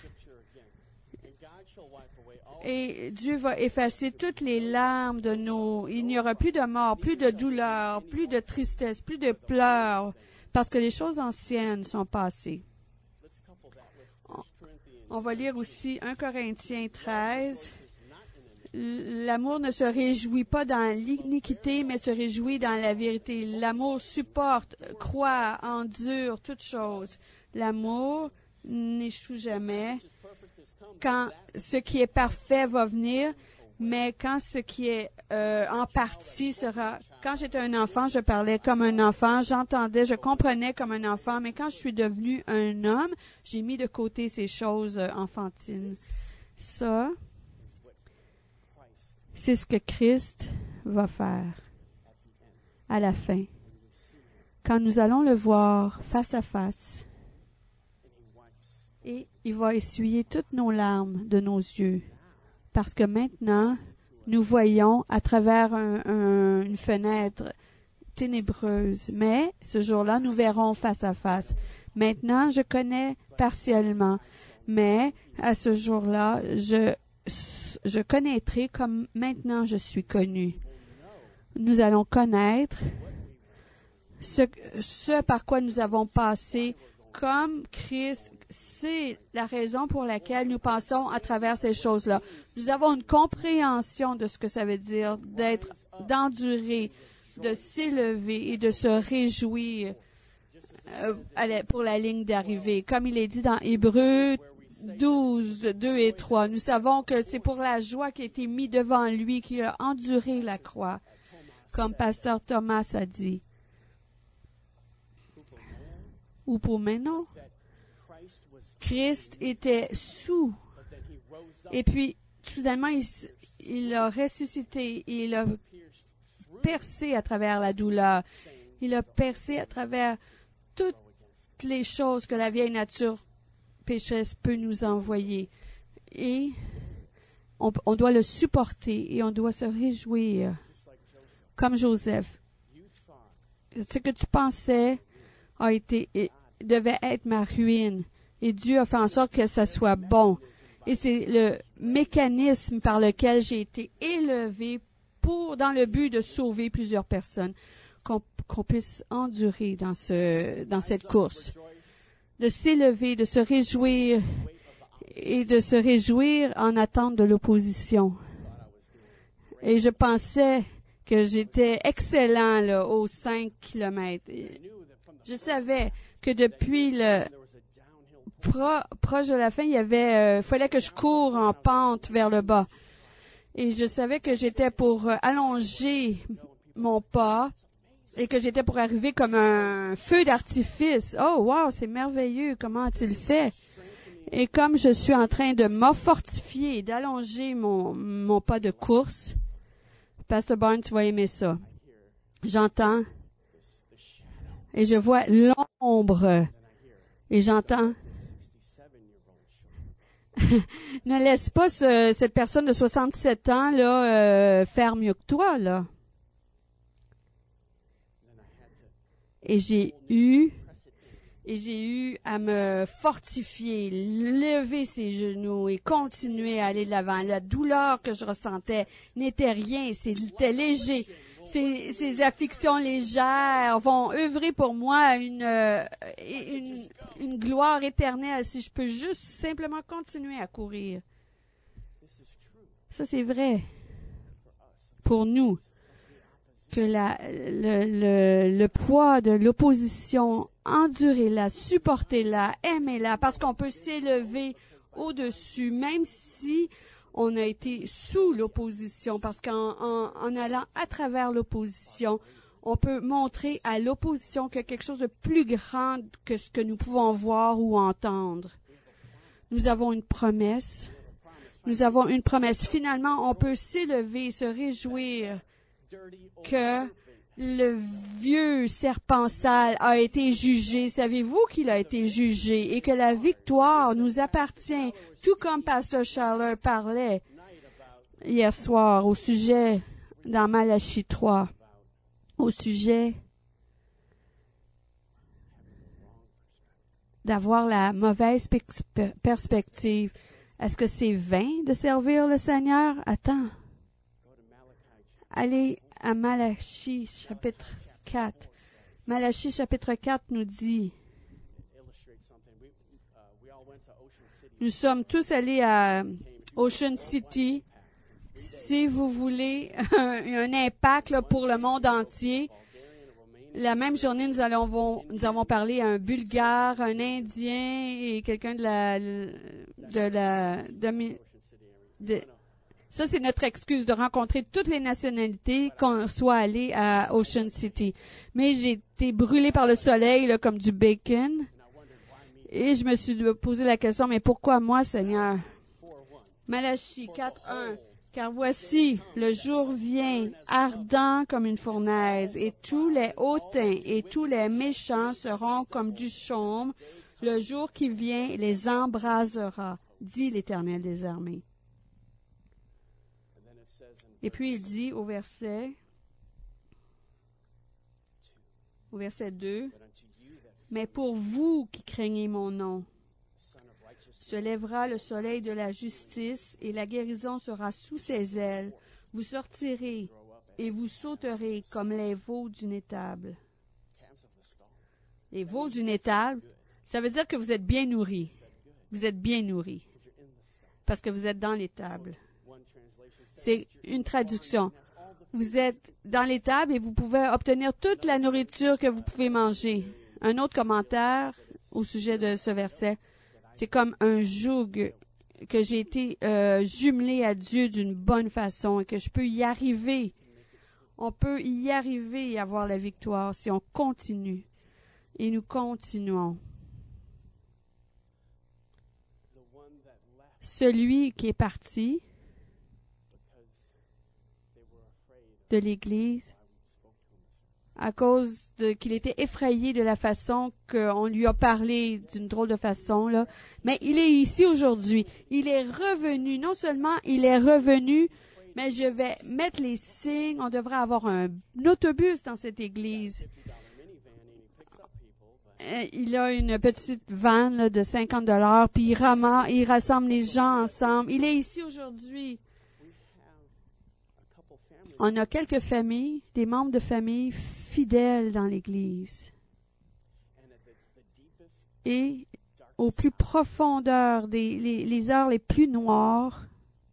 Et Dieu va effacer toutes les larmes de nos... Il n'y aura plus de mort, plus de douleur, plus de tristesse, plus de pleurs, parce que les choses anciennes sont passées. On, on va lire aussi un Corinthiens treize. L'amour ne se réjouit pas dans l'iniquité, mais se réjouit dans la vérité. L'amour supporte, croit, endure toutes choses. L'amour n'échoue jamais. Quand ce qui est parfait va venir, mais quand ce qui est euh, en partie sera... Quand j'étais un enfant, je parlais comme un enfant, j'entendais, je comprenais comme un enfant, mais quand je suis devenu un homme, j'ai mis de côté ces choses enfantines. Ça, c'est ce que Christ va faire à la fin. Quand nous allons le voir face à face, et il va essuyer toutes nos larmes de nos yeux, parce que maintenant, nous voyons à travers un, un, une fenêtre ténébreuse, mais ce jour-là, nous verrons face à face. Maintenant, je connais partiellement, mais à ce jour-là, je, je connaîtrai comme maintenant je suis connu. Nous allons connaître ce, ce par quoi nous avons passé comme Christ. C'est la raison pour laquelle nous passons à travers ces choses-là. Nous avons une compréhension de ce que ça veut dire d'être, d'endurer, de s'élever et de se réjouir euh, pour la ligne d'arrivée. Comme il est dit dans Hébreux douze, deux et trois, nous savons que c'est pour la joie qui a été mise devant lui qu'il a enduré la croix, comme pasteur Thomas a dit. Ou pour maintenant, Christ était sous, et puis, soudainement, il, il a ressuscité, et il a percé à travers la douleur. Il a percé à travers toutes les choses que la vieille nature pécheresse peut nous envoyer. Et on, on doit le supporter, et on doit se réjouir, comme Joseph. Ce que tu pensais a été, devait être ma ruine. Et Dieu a fait en sorte que ça soit bon. Et c'est le mécanisme par lequel j'ai été élevé pour, dans le but de sauver plusieurs personnes, qu'on, qu'on puisse endurer dans ce, dans cette course. De s'élever, de se réjouir et de se réjouir en attente de l'opposition. Et je pensais que j'étais excellent, là, aux cinq kilomètres. Je savais que depuis le Pro, proche de la fin, il y avait, euh, fallait que je cours en pente vers le bas. Et je savais que j'étais pour euh, allonger mon pas et que j'étais pour arriver comme un feu d'artifice. Oh, wow, c'est merveilleux. Comment a-t-il fait? Et comme je suis en train de me fortifier et d'allonger mon, mon pas de course, Pastor Barnes, tu vas aimer ça. J'entends et je vois l'ombre et j'entends. Ne laisse pas ce, cette personne de soixante-sept ans là euh, faire mieux que toi là. Et j'ai eu et j'ai eu à me fortifier, lever ses genoux et continuer à aller de l'avant. La douleur que je ressentais n'était rien, c'était léger. Ces, ces afflictions légères vont œuvrer pour moi une, une, une gloire éternelle si je peux juste simplement continuer à courir. Ça, c'est vrai pour nous, que la, le, le, le poids de l'opposition, endurez-la, supportez-la, aimez-la, parce qu'on peut s'élever au-dessus, même si on a été sous l'opposition, parce qu'en en, en allant à travers l'opposition, on peut montrer à l'opposition qu'il y a quelque chose de plus grand que ce que nous pouvons voir ou entendre. Nous avons une promesse. Nous avons une promesse. Finalement, on peut s'élever, se réjouir que le vieux serpent sale a été jugé. Savez-vous qu'il a été jugé et que la victoire nous appartient, tout comme Pasteur Schaller parlait hier soir au sujet, dans Malachie trois, au sujet d'avoir la mauvaise perspective. Est-ce que c'est vain de servir le Seigneur? Attends. Allez à Malachie, chapitre quatre. Malachie, chapitre quatre nous dit, nous sommes tous allés à Ocean City. Si vous voulez un impact là, pour le monde entier, la même journée, nous allons, nous avons parlé à un Bulgare, un Indien et quelqu'un de la, de la, de, de, ça, c'est notre excuse de rencontrer toutes les nationalités qu'on soit allé à Ocean City. Mais j'ai été brûlée par le soleil, là, comme du bacon. Et je me suis posé la question, mais pourquoi moi, Seigneur? Malachie quatre, un. Car voici, le jour vient, ardent comme une fournaise, et tous les hautains et tous les méchants seront comme du chaume. Le jour qui vient les embrasera, dit l'Éternel des armées. Et puis il dit au verset, au verset deux, « Mais pour vous qui craignez mon nom, se lèvera le soleil de la justice et la guérison sera sous ses ailes. Vous sortirez et vous sauterez comme les veaux d'une étable. » Les veaux d'une étable, ça veut dire que vous êtes bien nourris. Vous êtes bien nourris parce que vous êtes dans l'étable. C'est une traduction. Vous êtes dans l'étable et vous pouvez obtenir toute la nourriture que vous pouvez manger. Un autre commentaire au sujet de ce verset. C'est comme un joug que j'ai été euh, jumelé à Dieu d'une bonne façon et que je peux y arriver. On peut y arriver et avoir la victoire si on continue. Et nous continuons. Celui qui est parti de l'Église à cause de qu'il était effrayé de la façon qu'on lui a parlé d'une drôle de façon, là. Mais il est ici aujourd'hui. Il est revenu. Non seulement il est revenu, mais je vais mettre les signes. On devrait avoir un, un autobus dans cette église. Il a une petite van là, de cinquante dollars, puis il ramasse, il rassemble les gens ensemble. Il est ici aujourd'hui. On a quelques familles, des membres de famille fidèles dans l'Église. Et au plus profondeur des les, les heures les plus noires,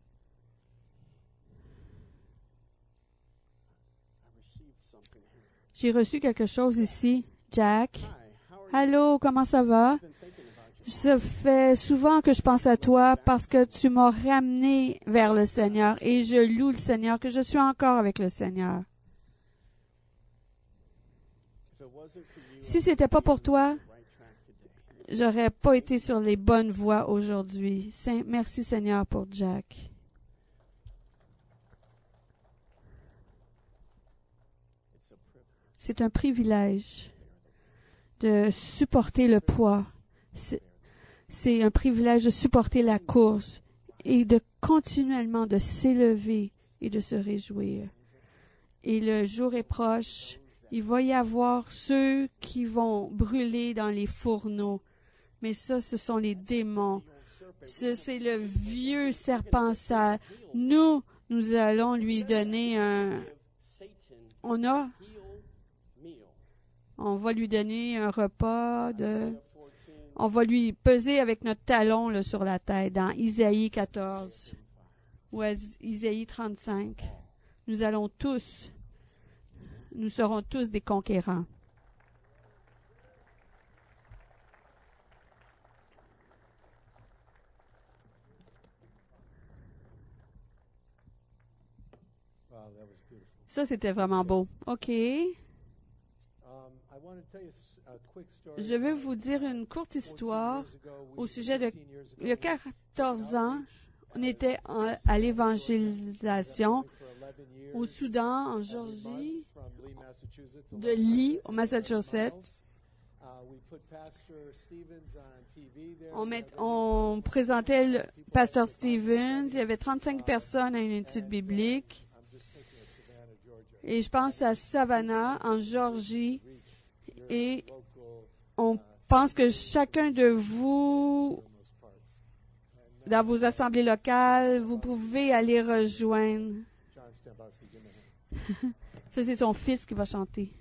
j'ai reçu quelque chose ici. Jack. Allô, comment ça va? Ça fait souvent que je pense à toi parce que tu m'as ramené vers le Seigneur et je loue le Seigneur, que je suis encore avec le Seigneur. Si c'était pas pour toi, j'aurais pas été sur les bonnes voies aujourd'hui. Merci Seigneur pour Jack. C'est un privilège de supporter le poids. C'est, c'est un privilège de supporter la course et de continuellement de s'élever et de se réjouir. Et le jour est proche. Il va y avoir ceux qui vont brûler dans les fourneaux. Mais ça, ce sont les démons. Ce, c'est le vieux serpent sale. Nous, nous allons lui donner un... On a... On va lui donner un repas de... On va lui peser avec notre talon là, sur la tête dans Isaïe quatorze ou Isaïe trente-cinq. Nous allons tous, nous serons tous des conquérants. Ça, c'était vraiment beau. OK. Je veux vous dire une courte histoire au sujet de... Il y a quatorze ans, on était en, à l'évangélisation au Soudan, en Géorgie, de Lee, au Massachusetts. On, met, on présentait le pasteur Stevens. Il y avait trente-cinq personnes à une étude biblique. Et je pense à Savannah, en Géorgie. Et on pense que chacun de vous, dans vos assemblées locales, vous pouvez aller rejoindre. Ça, c'est son fils qui va chanter.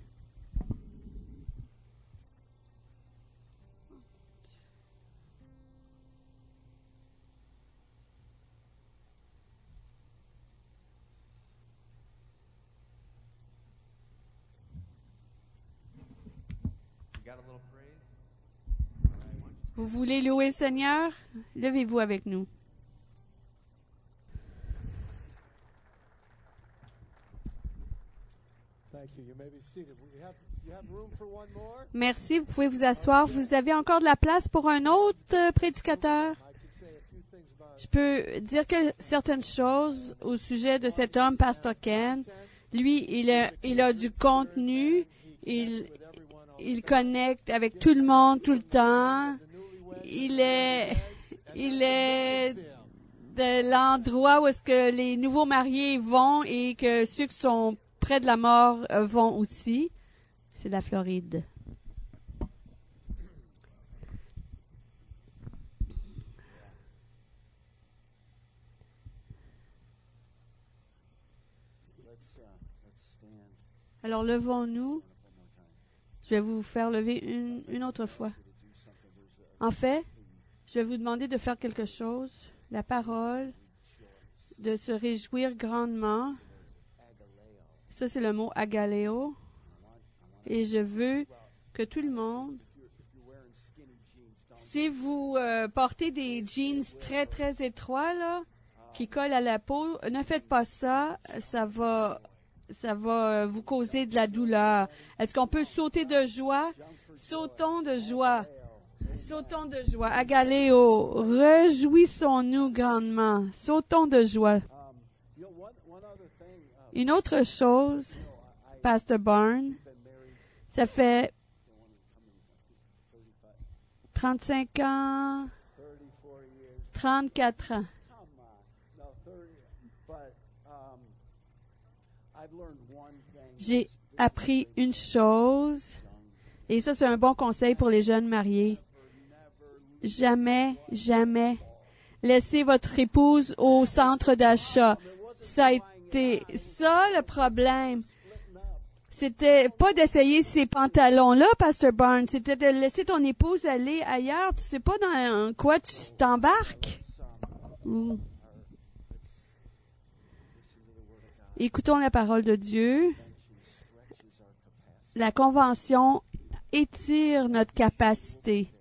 Vous voulez louer le Seigneur? Levez-vous avec nous. Merci, vous pouvez vous asseoir. Vous avez encore de la place pour un autre euh, prédicateur? Je peux dire que certaines choses au sujet de cet homme, Pastor Ken. Lui, il a, il a du contenu. Il, il connecte avec tout le monde tout le temps. Il est, il est de l'endroit où est-ce que les nouveaux mariés vont et que ceux qui sont près de la mort vont aussi. C'est la Floride. Alors, levons-nous. Je vais vous faire lever une, une autre fois. En fait, je vais vous demander de faire quelque chose. La parole, de se réjouir grandement. Ça, c'est le mot agaleo. Et je veux que tout le monde, si vous euh, portez des jeans très, très étroits, là, qui collent à la peau, ne faites pas ça. Ça va, ça va vous causer de la douleur. Est-ce qu'on peut sauter de joie? Sautons de joie. Sautons de joie. Agaleo, réjouissons-nous grandement. Sautons de joie. Une autre chose, Pastor Barnes, ça fait trente-cinq ans, trente-quatre ans. J'ai appris une chose, et ça, c'est un bon conseil pour les jeunes mariés. Jamais, jamais laissez votre épouse au centre d'achat. Ça a été ça le problème. C'était pas d'essayer ces pantalons-là, Pastor Barnes. C'était de laisser ton épouse aller ailleurs. Tu sais pas dans quoi tu t'embarques. Ouh. Écoutons la parole de Dieu. La Convention étire notre capacité.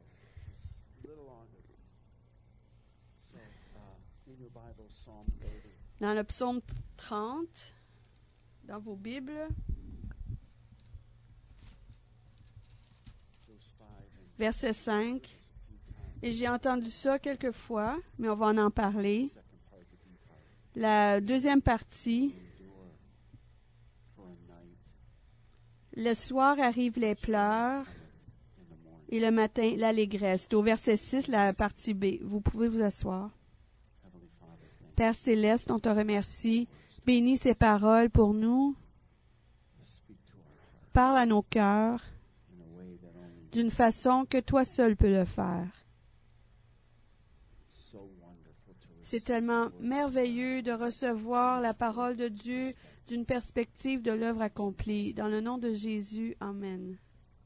Dans le psaume trente, dans vos Bibles, verset cinq, Et j'ai entendu ça quelques fois, mais on va en en parler. La deuxième partie, le soir arrivent les pleurs et le matin l'allégresse. C'est au verset six, la partie B. Vous pouvez vous asseoir. Père céleste, on te remercie. Bénis ces paroles pour nous. Parle à nos cœurs d'une façon que toi seul peux le faire. C'est tellement merveilleux de recevoir la parole de Dieu d'une perspective de l'œuvre accomplie. Dans le nom de Jésus, Amen.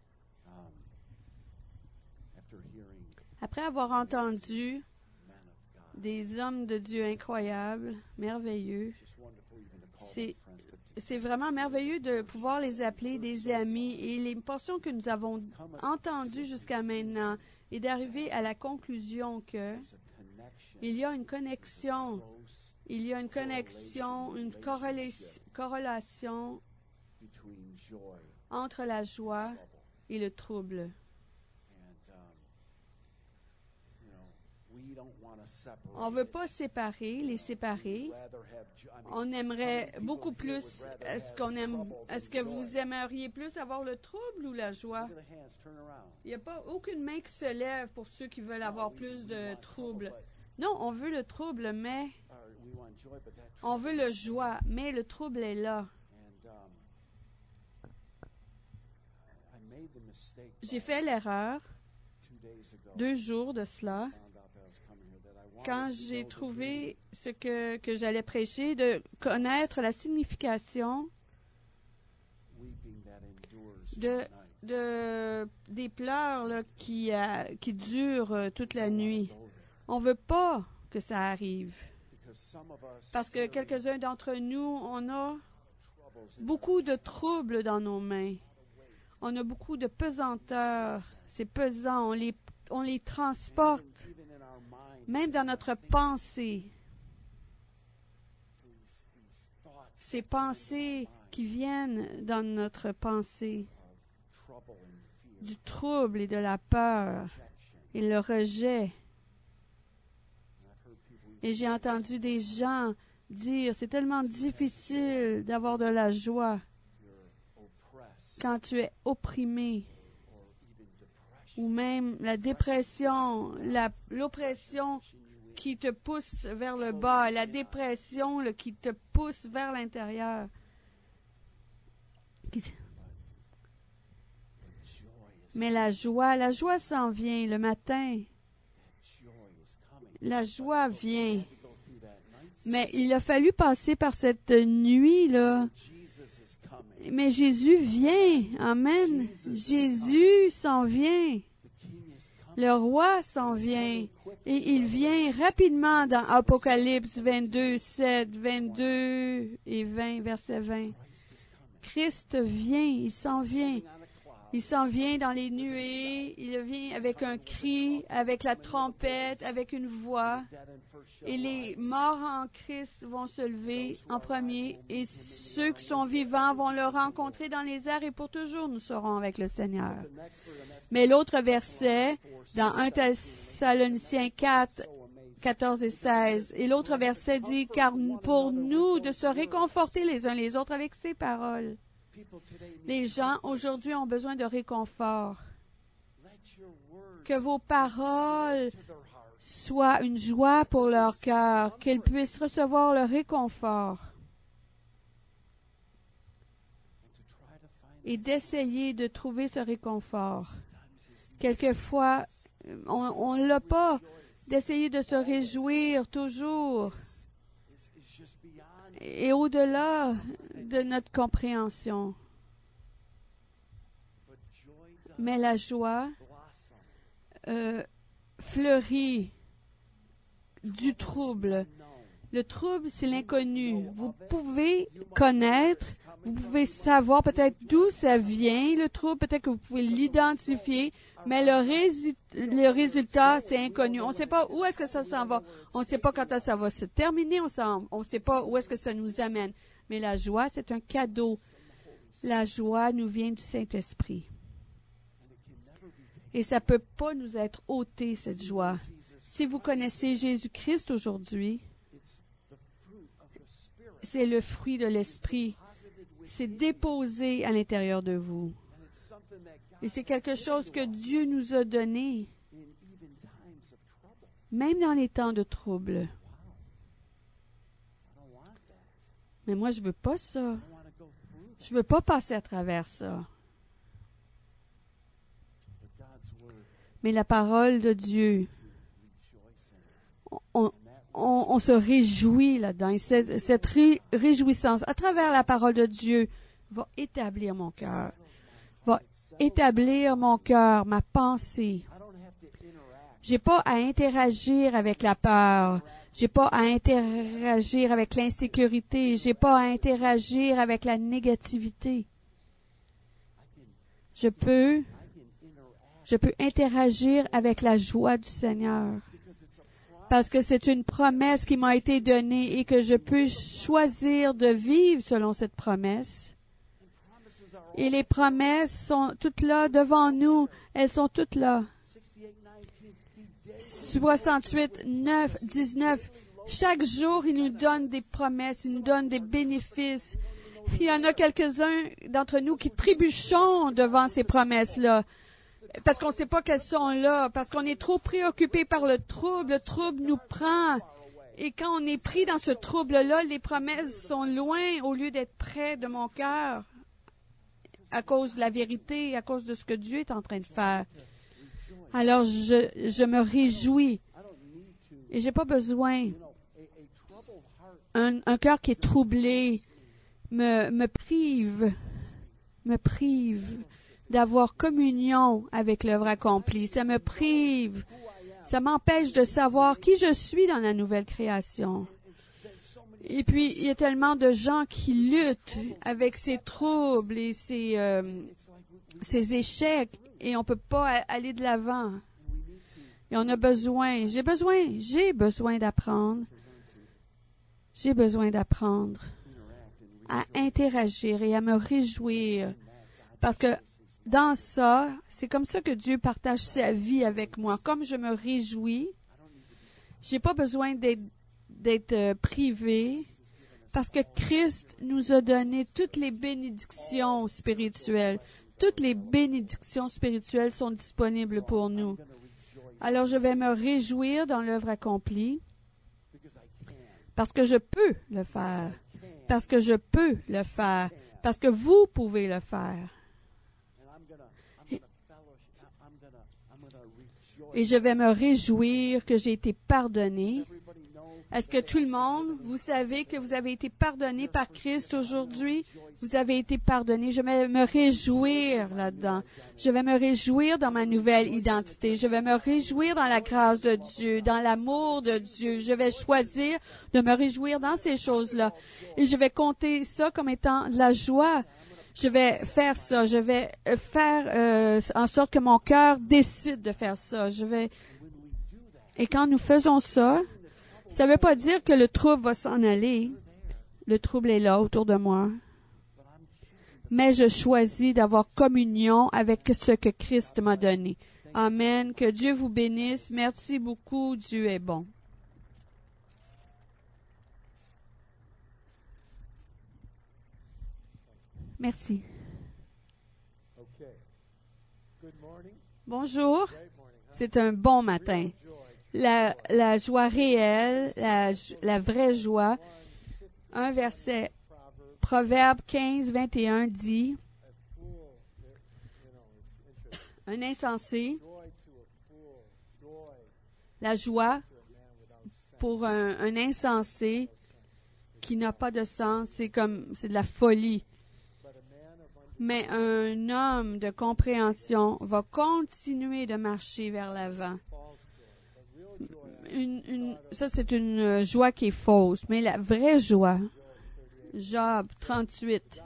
Après avoir entendu des hommes de Dieu incroyables, merveilleux, c'est, c'est vraiment merveilleux de pouvoir les appeler des amis. Et les portions que nous avons entendues jusqu'à maintenant et d'arriver à la conclusion que il y a une connexion, il y a une connexion, une corrélation entre la joie et le trouble. On ne veut pas séparer, les séparer. On aimerait beaucoup plus. Est-ce qu'on aime, est-ce que vous aimeriez plus avoir le trouble ou la joie? Il n'y a pas aucune main qui se lève pour ceux qui veulent avoir plus de trouble. Non, on veut le trouble, mais on veut le joie, mais le trouble est là. J'ai fait l'erreur deux jours de cela, quand j'ai trouvé ce que, que j'allais prêcher, de connaître la signification de, de, des pleurs là, qui, euh, qui durent euh, toute la nuit. On ne veut pas que ça arrive. Parce que quelques-uns d'entre nous, on a beaucoup de troubles dans nos mains. On a beaucoup de pesanteur. C'est pesant. On les, on les transporte. Même dans notre pensée. Ces pensées qui viennent dans notre pensée. Du trouble et de la peur. Et le rejet. Et j'ai entendu des gens dire, c'est tellement difficile d'avoir de la joie quand tu es opprimé, ou même la dépression, la, l'oppression qui te pousse vers le bas, la dépression là, qui te pousse vers l'intérieur. Mais la joie, la joie s'en vient le matin. La joie vient. Mais il a fallu passer par cette nuit-là. Mais Jésus vient. Amen. Jésus s'en vient. Le roi s'en vient. Et il vient rapidement dans Apocalypse vingt-deux, sept, vingt-deux et vingt, verset vingt. Christ vient, il s'en vient. Il s'en vient dans les nuées, il vient avec un cri, avec la trompette, avec une voix. Et les morts en Christ vont se lever en premier, et ceux qui sont vivants vont le rencontrer dans les airs, et pour toujours nous serons avec le Seigneur. Mais l'autre verset, dans un Thessaloniciens quatre, quatorze et seize, et l'autre verset dit, « Car pour nous de se réconforter les uns les autres avec ces paroles. » Les gens aujourd'hui ont besoin de réconfort. Que vos paroles soient une joie pour leur cœur, qu'ils puissent recevoir le réconfort. Et d'essayer de trouver ce réconfort. Quelquefois, on ne l'a pas. D'essayer de se réjouir toujours. Et au-delà de notre compréhension. Mais la joie euh, fleurit du trouble. Le trouble, c'est l'inconnu. Vous pouvez connaître, vous pouvez savoir peut-être d'où ça vient, le trouble, peut-être que vous pouvez l'identifier, mais le, rési- le résultat, c'est inconnu. On ne sait pas où est-ce que ça s'en va. On ne sait pas quand ça va se terminer. On ne sait pas où est-ce que ça nous amène. Mais la joie, c'est un cadeau. La joie nous vient du Saint-Esprit. Et ça ne peut pas nous être ôté, cette joie. Si vous connaissez Jésus-Christ aujourd'hui, c'est le fruit de l'Esprit. C'est déposé à l'intérieur de vous. Et c'est quelque chose que Dieu nous a donné, même dans les temps de trouble. Mais moi, je ne veux pas ça. Je ne veux pas passer à travers ça. Mais la parole de Dieu, on, on, on se réjouit là-dedans. Et cette, cette ré, réjouissance, à travers la parole de Dieu, va établir mon cœur, va établir mon cœur, ma pensée. J'ai pas à interagir avec la peur. J'ai pas à interagir avec l'insécurité. J'ai pas à interagir avec la négativité. Je peux, je peux interagir avec la joie du Seigneur. Parce que c'est une promesse qui m'a été donnée et que je peux choisir de vivre selon cette promesse. Et les promesses sont toutes là devant nous. Elles sont toutes là. soixante-huit, neuf, dix-neuf. Chaque jour, il nous donne des promesses, il nous donne des bénéfices. Il y en a quelques-uns d'entre nous qui trébuchons devant ces promesses-là. Parce qu'on ne sait pas qu'elles sont là, parce qu'on est trop préoccupé par le trouble. Le trouble nous prend. Et quand on est pris dans ce trouble-là, les promesses sont loin au lieu d'être près de mon cœur à cause de la vérité, à cause de ce que Dieu est en train de faire. Alors, je, je me réjouis. Et j'ai pas besoin. Un, un cœur qui est troublé me, me prive, me prive d'avoir communion avec l'œuvre accomplie. Ça me prive. Ça m'empêche de savoir qui je suis dans la nouvelle création. Et puis, il y a tellement de gens qui luttent avec ces troubles et ces, euh, ces échecs. Et on ne peut pas aller de l'avant. Et on a besoin, j'ai besoin, j'ai besoin d'apprendre. J'ai besoin d'apprendre à interagir et à me réjouir. Parce que dans ça, c'est comme ça que Dieu partage sa vie avec moi. Comme je me réjouis, j'ai pas besoin d'être, d'être euh, privé. Parce que Christ nous a donné toutes les bénédictions spirituelles. Toutes les bénédictions spirituelles sont disponibles pour nous. Alors, je vais me réjouir dans l'œuvre accomplie parce que je peux le faire, parce que je peux le faire, parce que vous pouvez le faire. Et je vais me réjouir que j'ai été pardonné. Est-ce que tout le monde, vous savez que vous avez été pardonné par Christ aujourd'hui? Vous avez été pardonné. Je vais me réjouir là-dedans. Je vais me réjouir dans ma nouvelle identité. Je vais me réjouir dans la grâce de Dieu, dans l'amour de Dieu. Je vais choisir de me réjouir dans ces choses-là. Et je vais compter ça comme étant de la joie. Je vais faire ça. Je vais faire euh, en sorte que mon cœur décide de faire ça. Je vais. Et quand nous faisons ça, ça ne veut pas dire que le trouble va s'en aller. Le trouble est là autour de moi. Mais je choisis d'avoir communion avec ce que Christ m'a donné. Amen. Que Dieu vous bénisse. Merci beaucoup. Dieu est bon. Merci. Bonjour. C'est un bon matin. La, la joie réelle, la, la vraie joie. Un verset, Proverbe quinze, vingt et un dit, un insensé, la joie pour un, un insensé qui n'a pas de sens, c'est comme, c'est de la folie. Mais un homme de compréhension va continuer de marcher vers l'avant. Une, une, ça, c'est une joie qui est fausse, mais la vraie joie, Job trente-huit,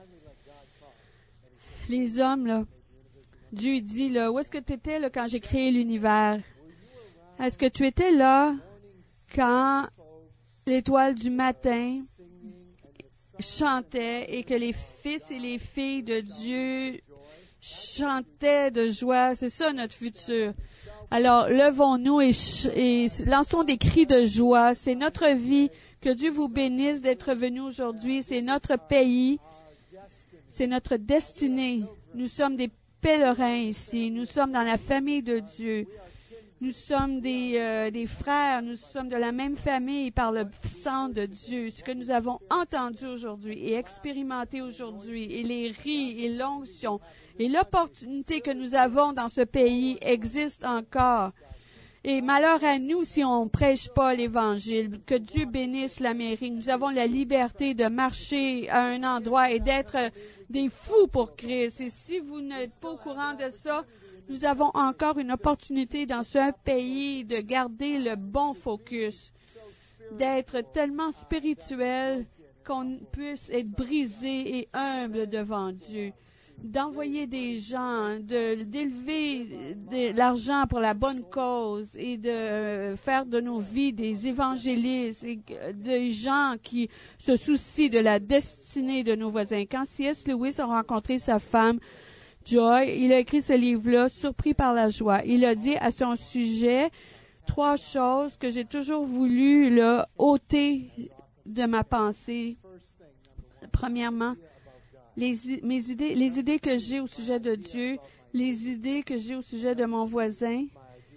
les hommes, là, Dieu dit, là, où est-ce que tu étais là, quand j'ai créé l'univers? Est-ce que tu étais là quand l'étoile du matin chantait et que les fils et les filles de Dieu chantaient de joie. C'est ça notre futur. Alors, levons-nous et, ch- et lançons des cris de joie. C'est notre vie. Que Dieu vous bénisse d'être venu aujourd'hui. C'est notre pays. C'est notre destinée. Nous sommes des pèlerins ici. Nous sommes dans la famille de Dieu. Nous sommes des, euh, des frères. Nous sommes de la même famille par le sang de Dieu. Ce que nous avons entendu aujourd'hui et expérimenté aujourd'hui, et les rires et l'onction, et l'opportunité que nous avons dans ce pays existe encore. Et malheur à nous si on ne prêche pas l'Évangile. Que Dieu bénisse l'Amérique. Nous avons la liberté de marcher à un endroit et d'être des fous pour Christ. Et si vous n'êtes pas au courant de ça, nous avons encore une opportunité dans ce pays de garder le bon focus, d'être tellement spirituel qu'on puisse être brisé et humble devant Dieu, d'envoyer des gens, de, d'élever de l'argent pour la bonne cause et de faire de nos vies des évangélistes et des gens qui se soucient de la destinée de nos voisins. Quand C S Lewis a rencontré sa femme, Joy, il a écrit ce livre-là, Surpris par la joie. Il a dit à son sujet trois choses que j'ai toujours voulu là, ôter de ma pensée. Premièrement, les, mes idées, les idées que j'ai au sujet de Dieu, les idées que j'ai au sujet de mon voisin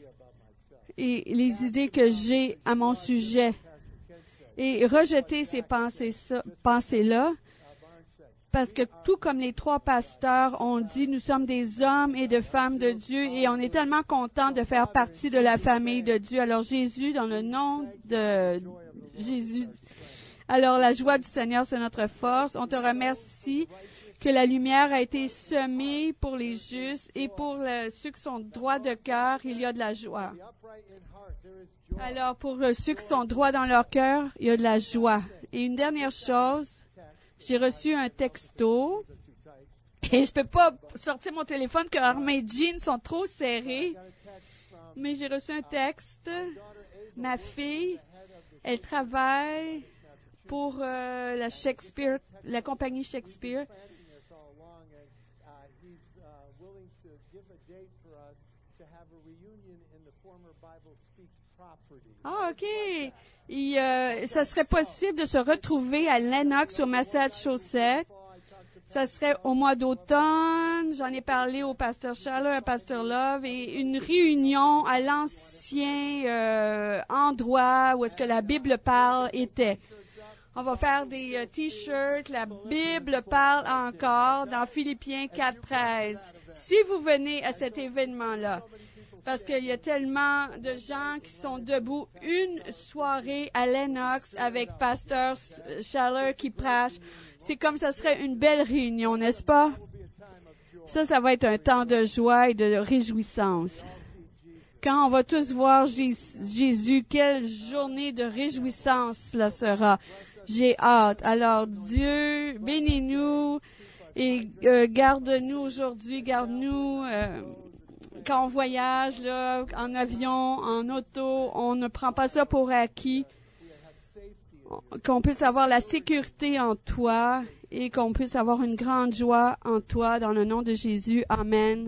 et les idées que j'ai à mon sujet. Et rejeter ces pensées, pensées-là, parce que tout comme les trois pasteurs ont dit, nous sommes des hommes et de femmes de Dieu et on est tellement contents de faire partie de la famille de Dieu. Alors Jésus, dans le nom de Jésus, alors la joie du Seigneur, c'est notre force. On te remercie que la lumière a été semée pour les justes et pour le, ceux qui sont droits de cœur, il y a de la joie. Alors pour ceux qui sont droits dans leur cœur, il y a de la joie. Et une dernière chose, j'ai reçu un texto et je peux pas sortir mon téléphone car mes jeans sont trop serrés. Mais j'ai reçu un texte. Ma fille, elle travaille pour euh, la Shakespeare, la compagnie Shakespeare. Ah, OK. Et, euh, ça serait possible de se retrouver à Lenox, au Massachusetts. Ça serait au mois d'automne. J'en ai parlé au pasteur Schaller, à pasteur Love, et une réunion à l'ancien euh, endroit où est-ce que la Bible parle était. On va faire des euh, T-shirts. La Bible parle encore dans Philippiens quatre treize. Si vous venez à cet événement-là, parce qu'il y a tellement de gens qui sont debout. Une soirée à Lenox avec pasteur Schaller qui prêche. C'est comme ça serait une belle réunion, n'est-ce pas? Ça, ça va être un temps de joie et de réjouissance. Quand on va tous voir Jésus, quelle journée de réjouissance cela sera. J'ai hâte. Alors, Dieu, bénis-nous et euh, garde-nous aujourd'hui, garde-nous... Euh, Quand on voyage, là, en avion, en auto, on ne prend pas ça pour acquis. Qu'on puisse avoir la sécurité en toi et qu'on puisse avoir une grande joie en toi dans le nom de Jésus. Amen.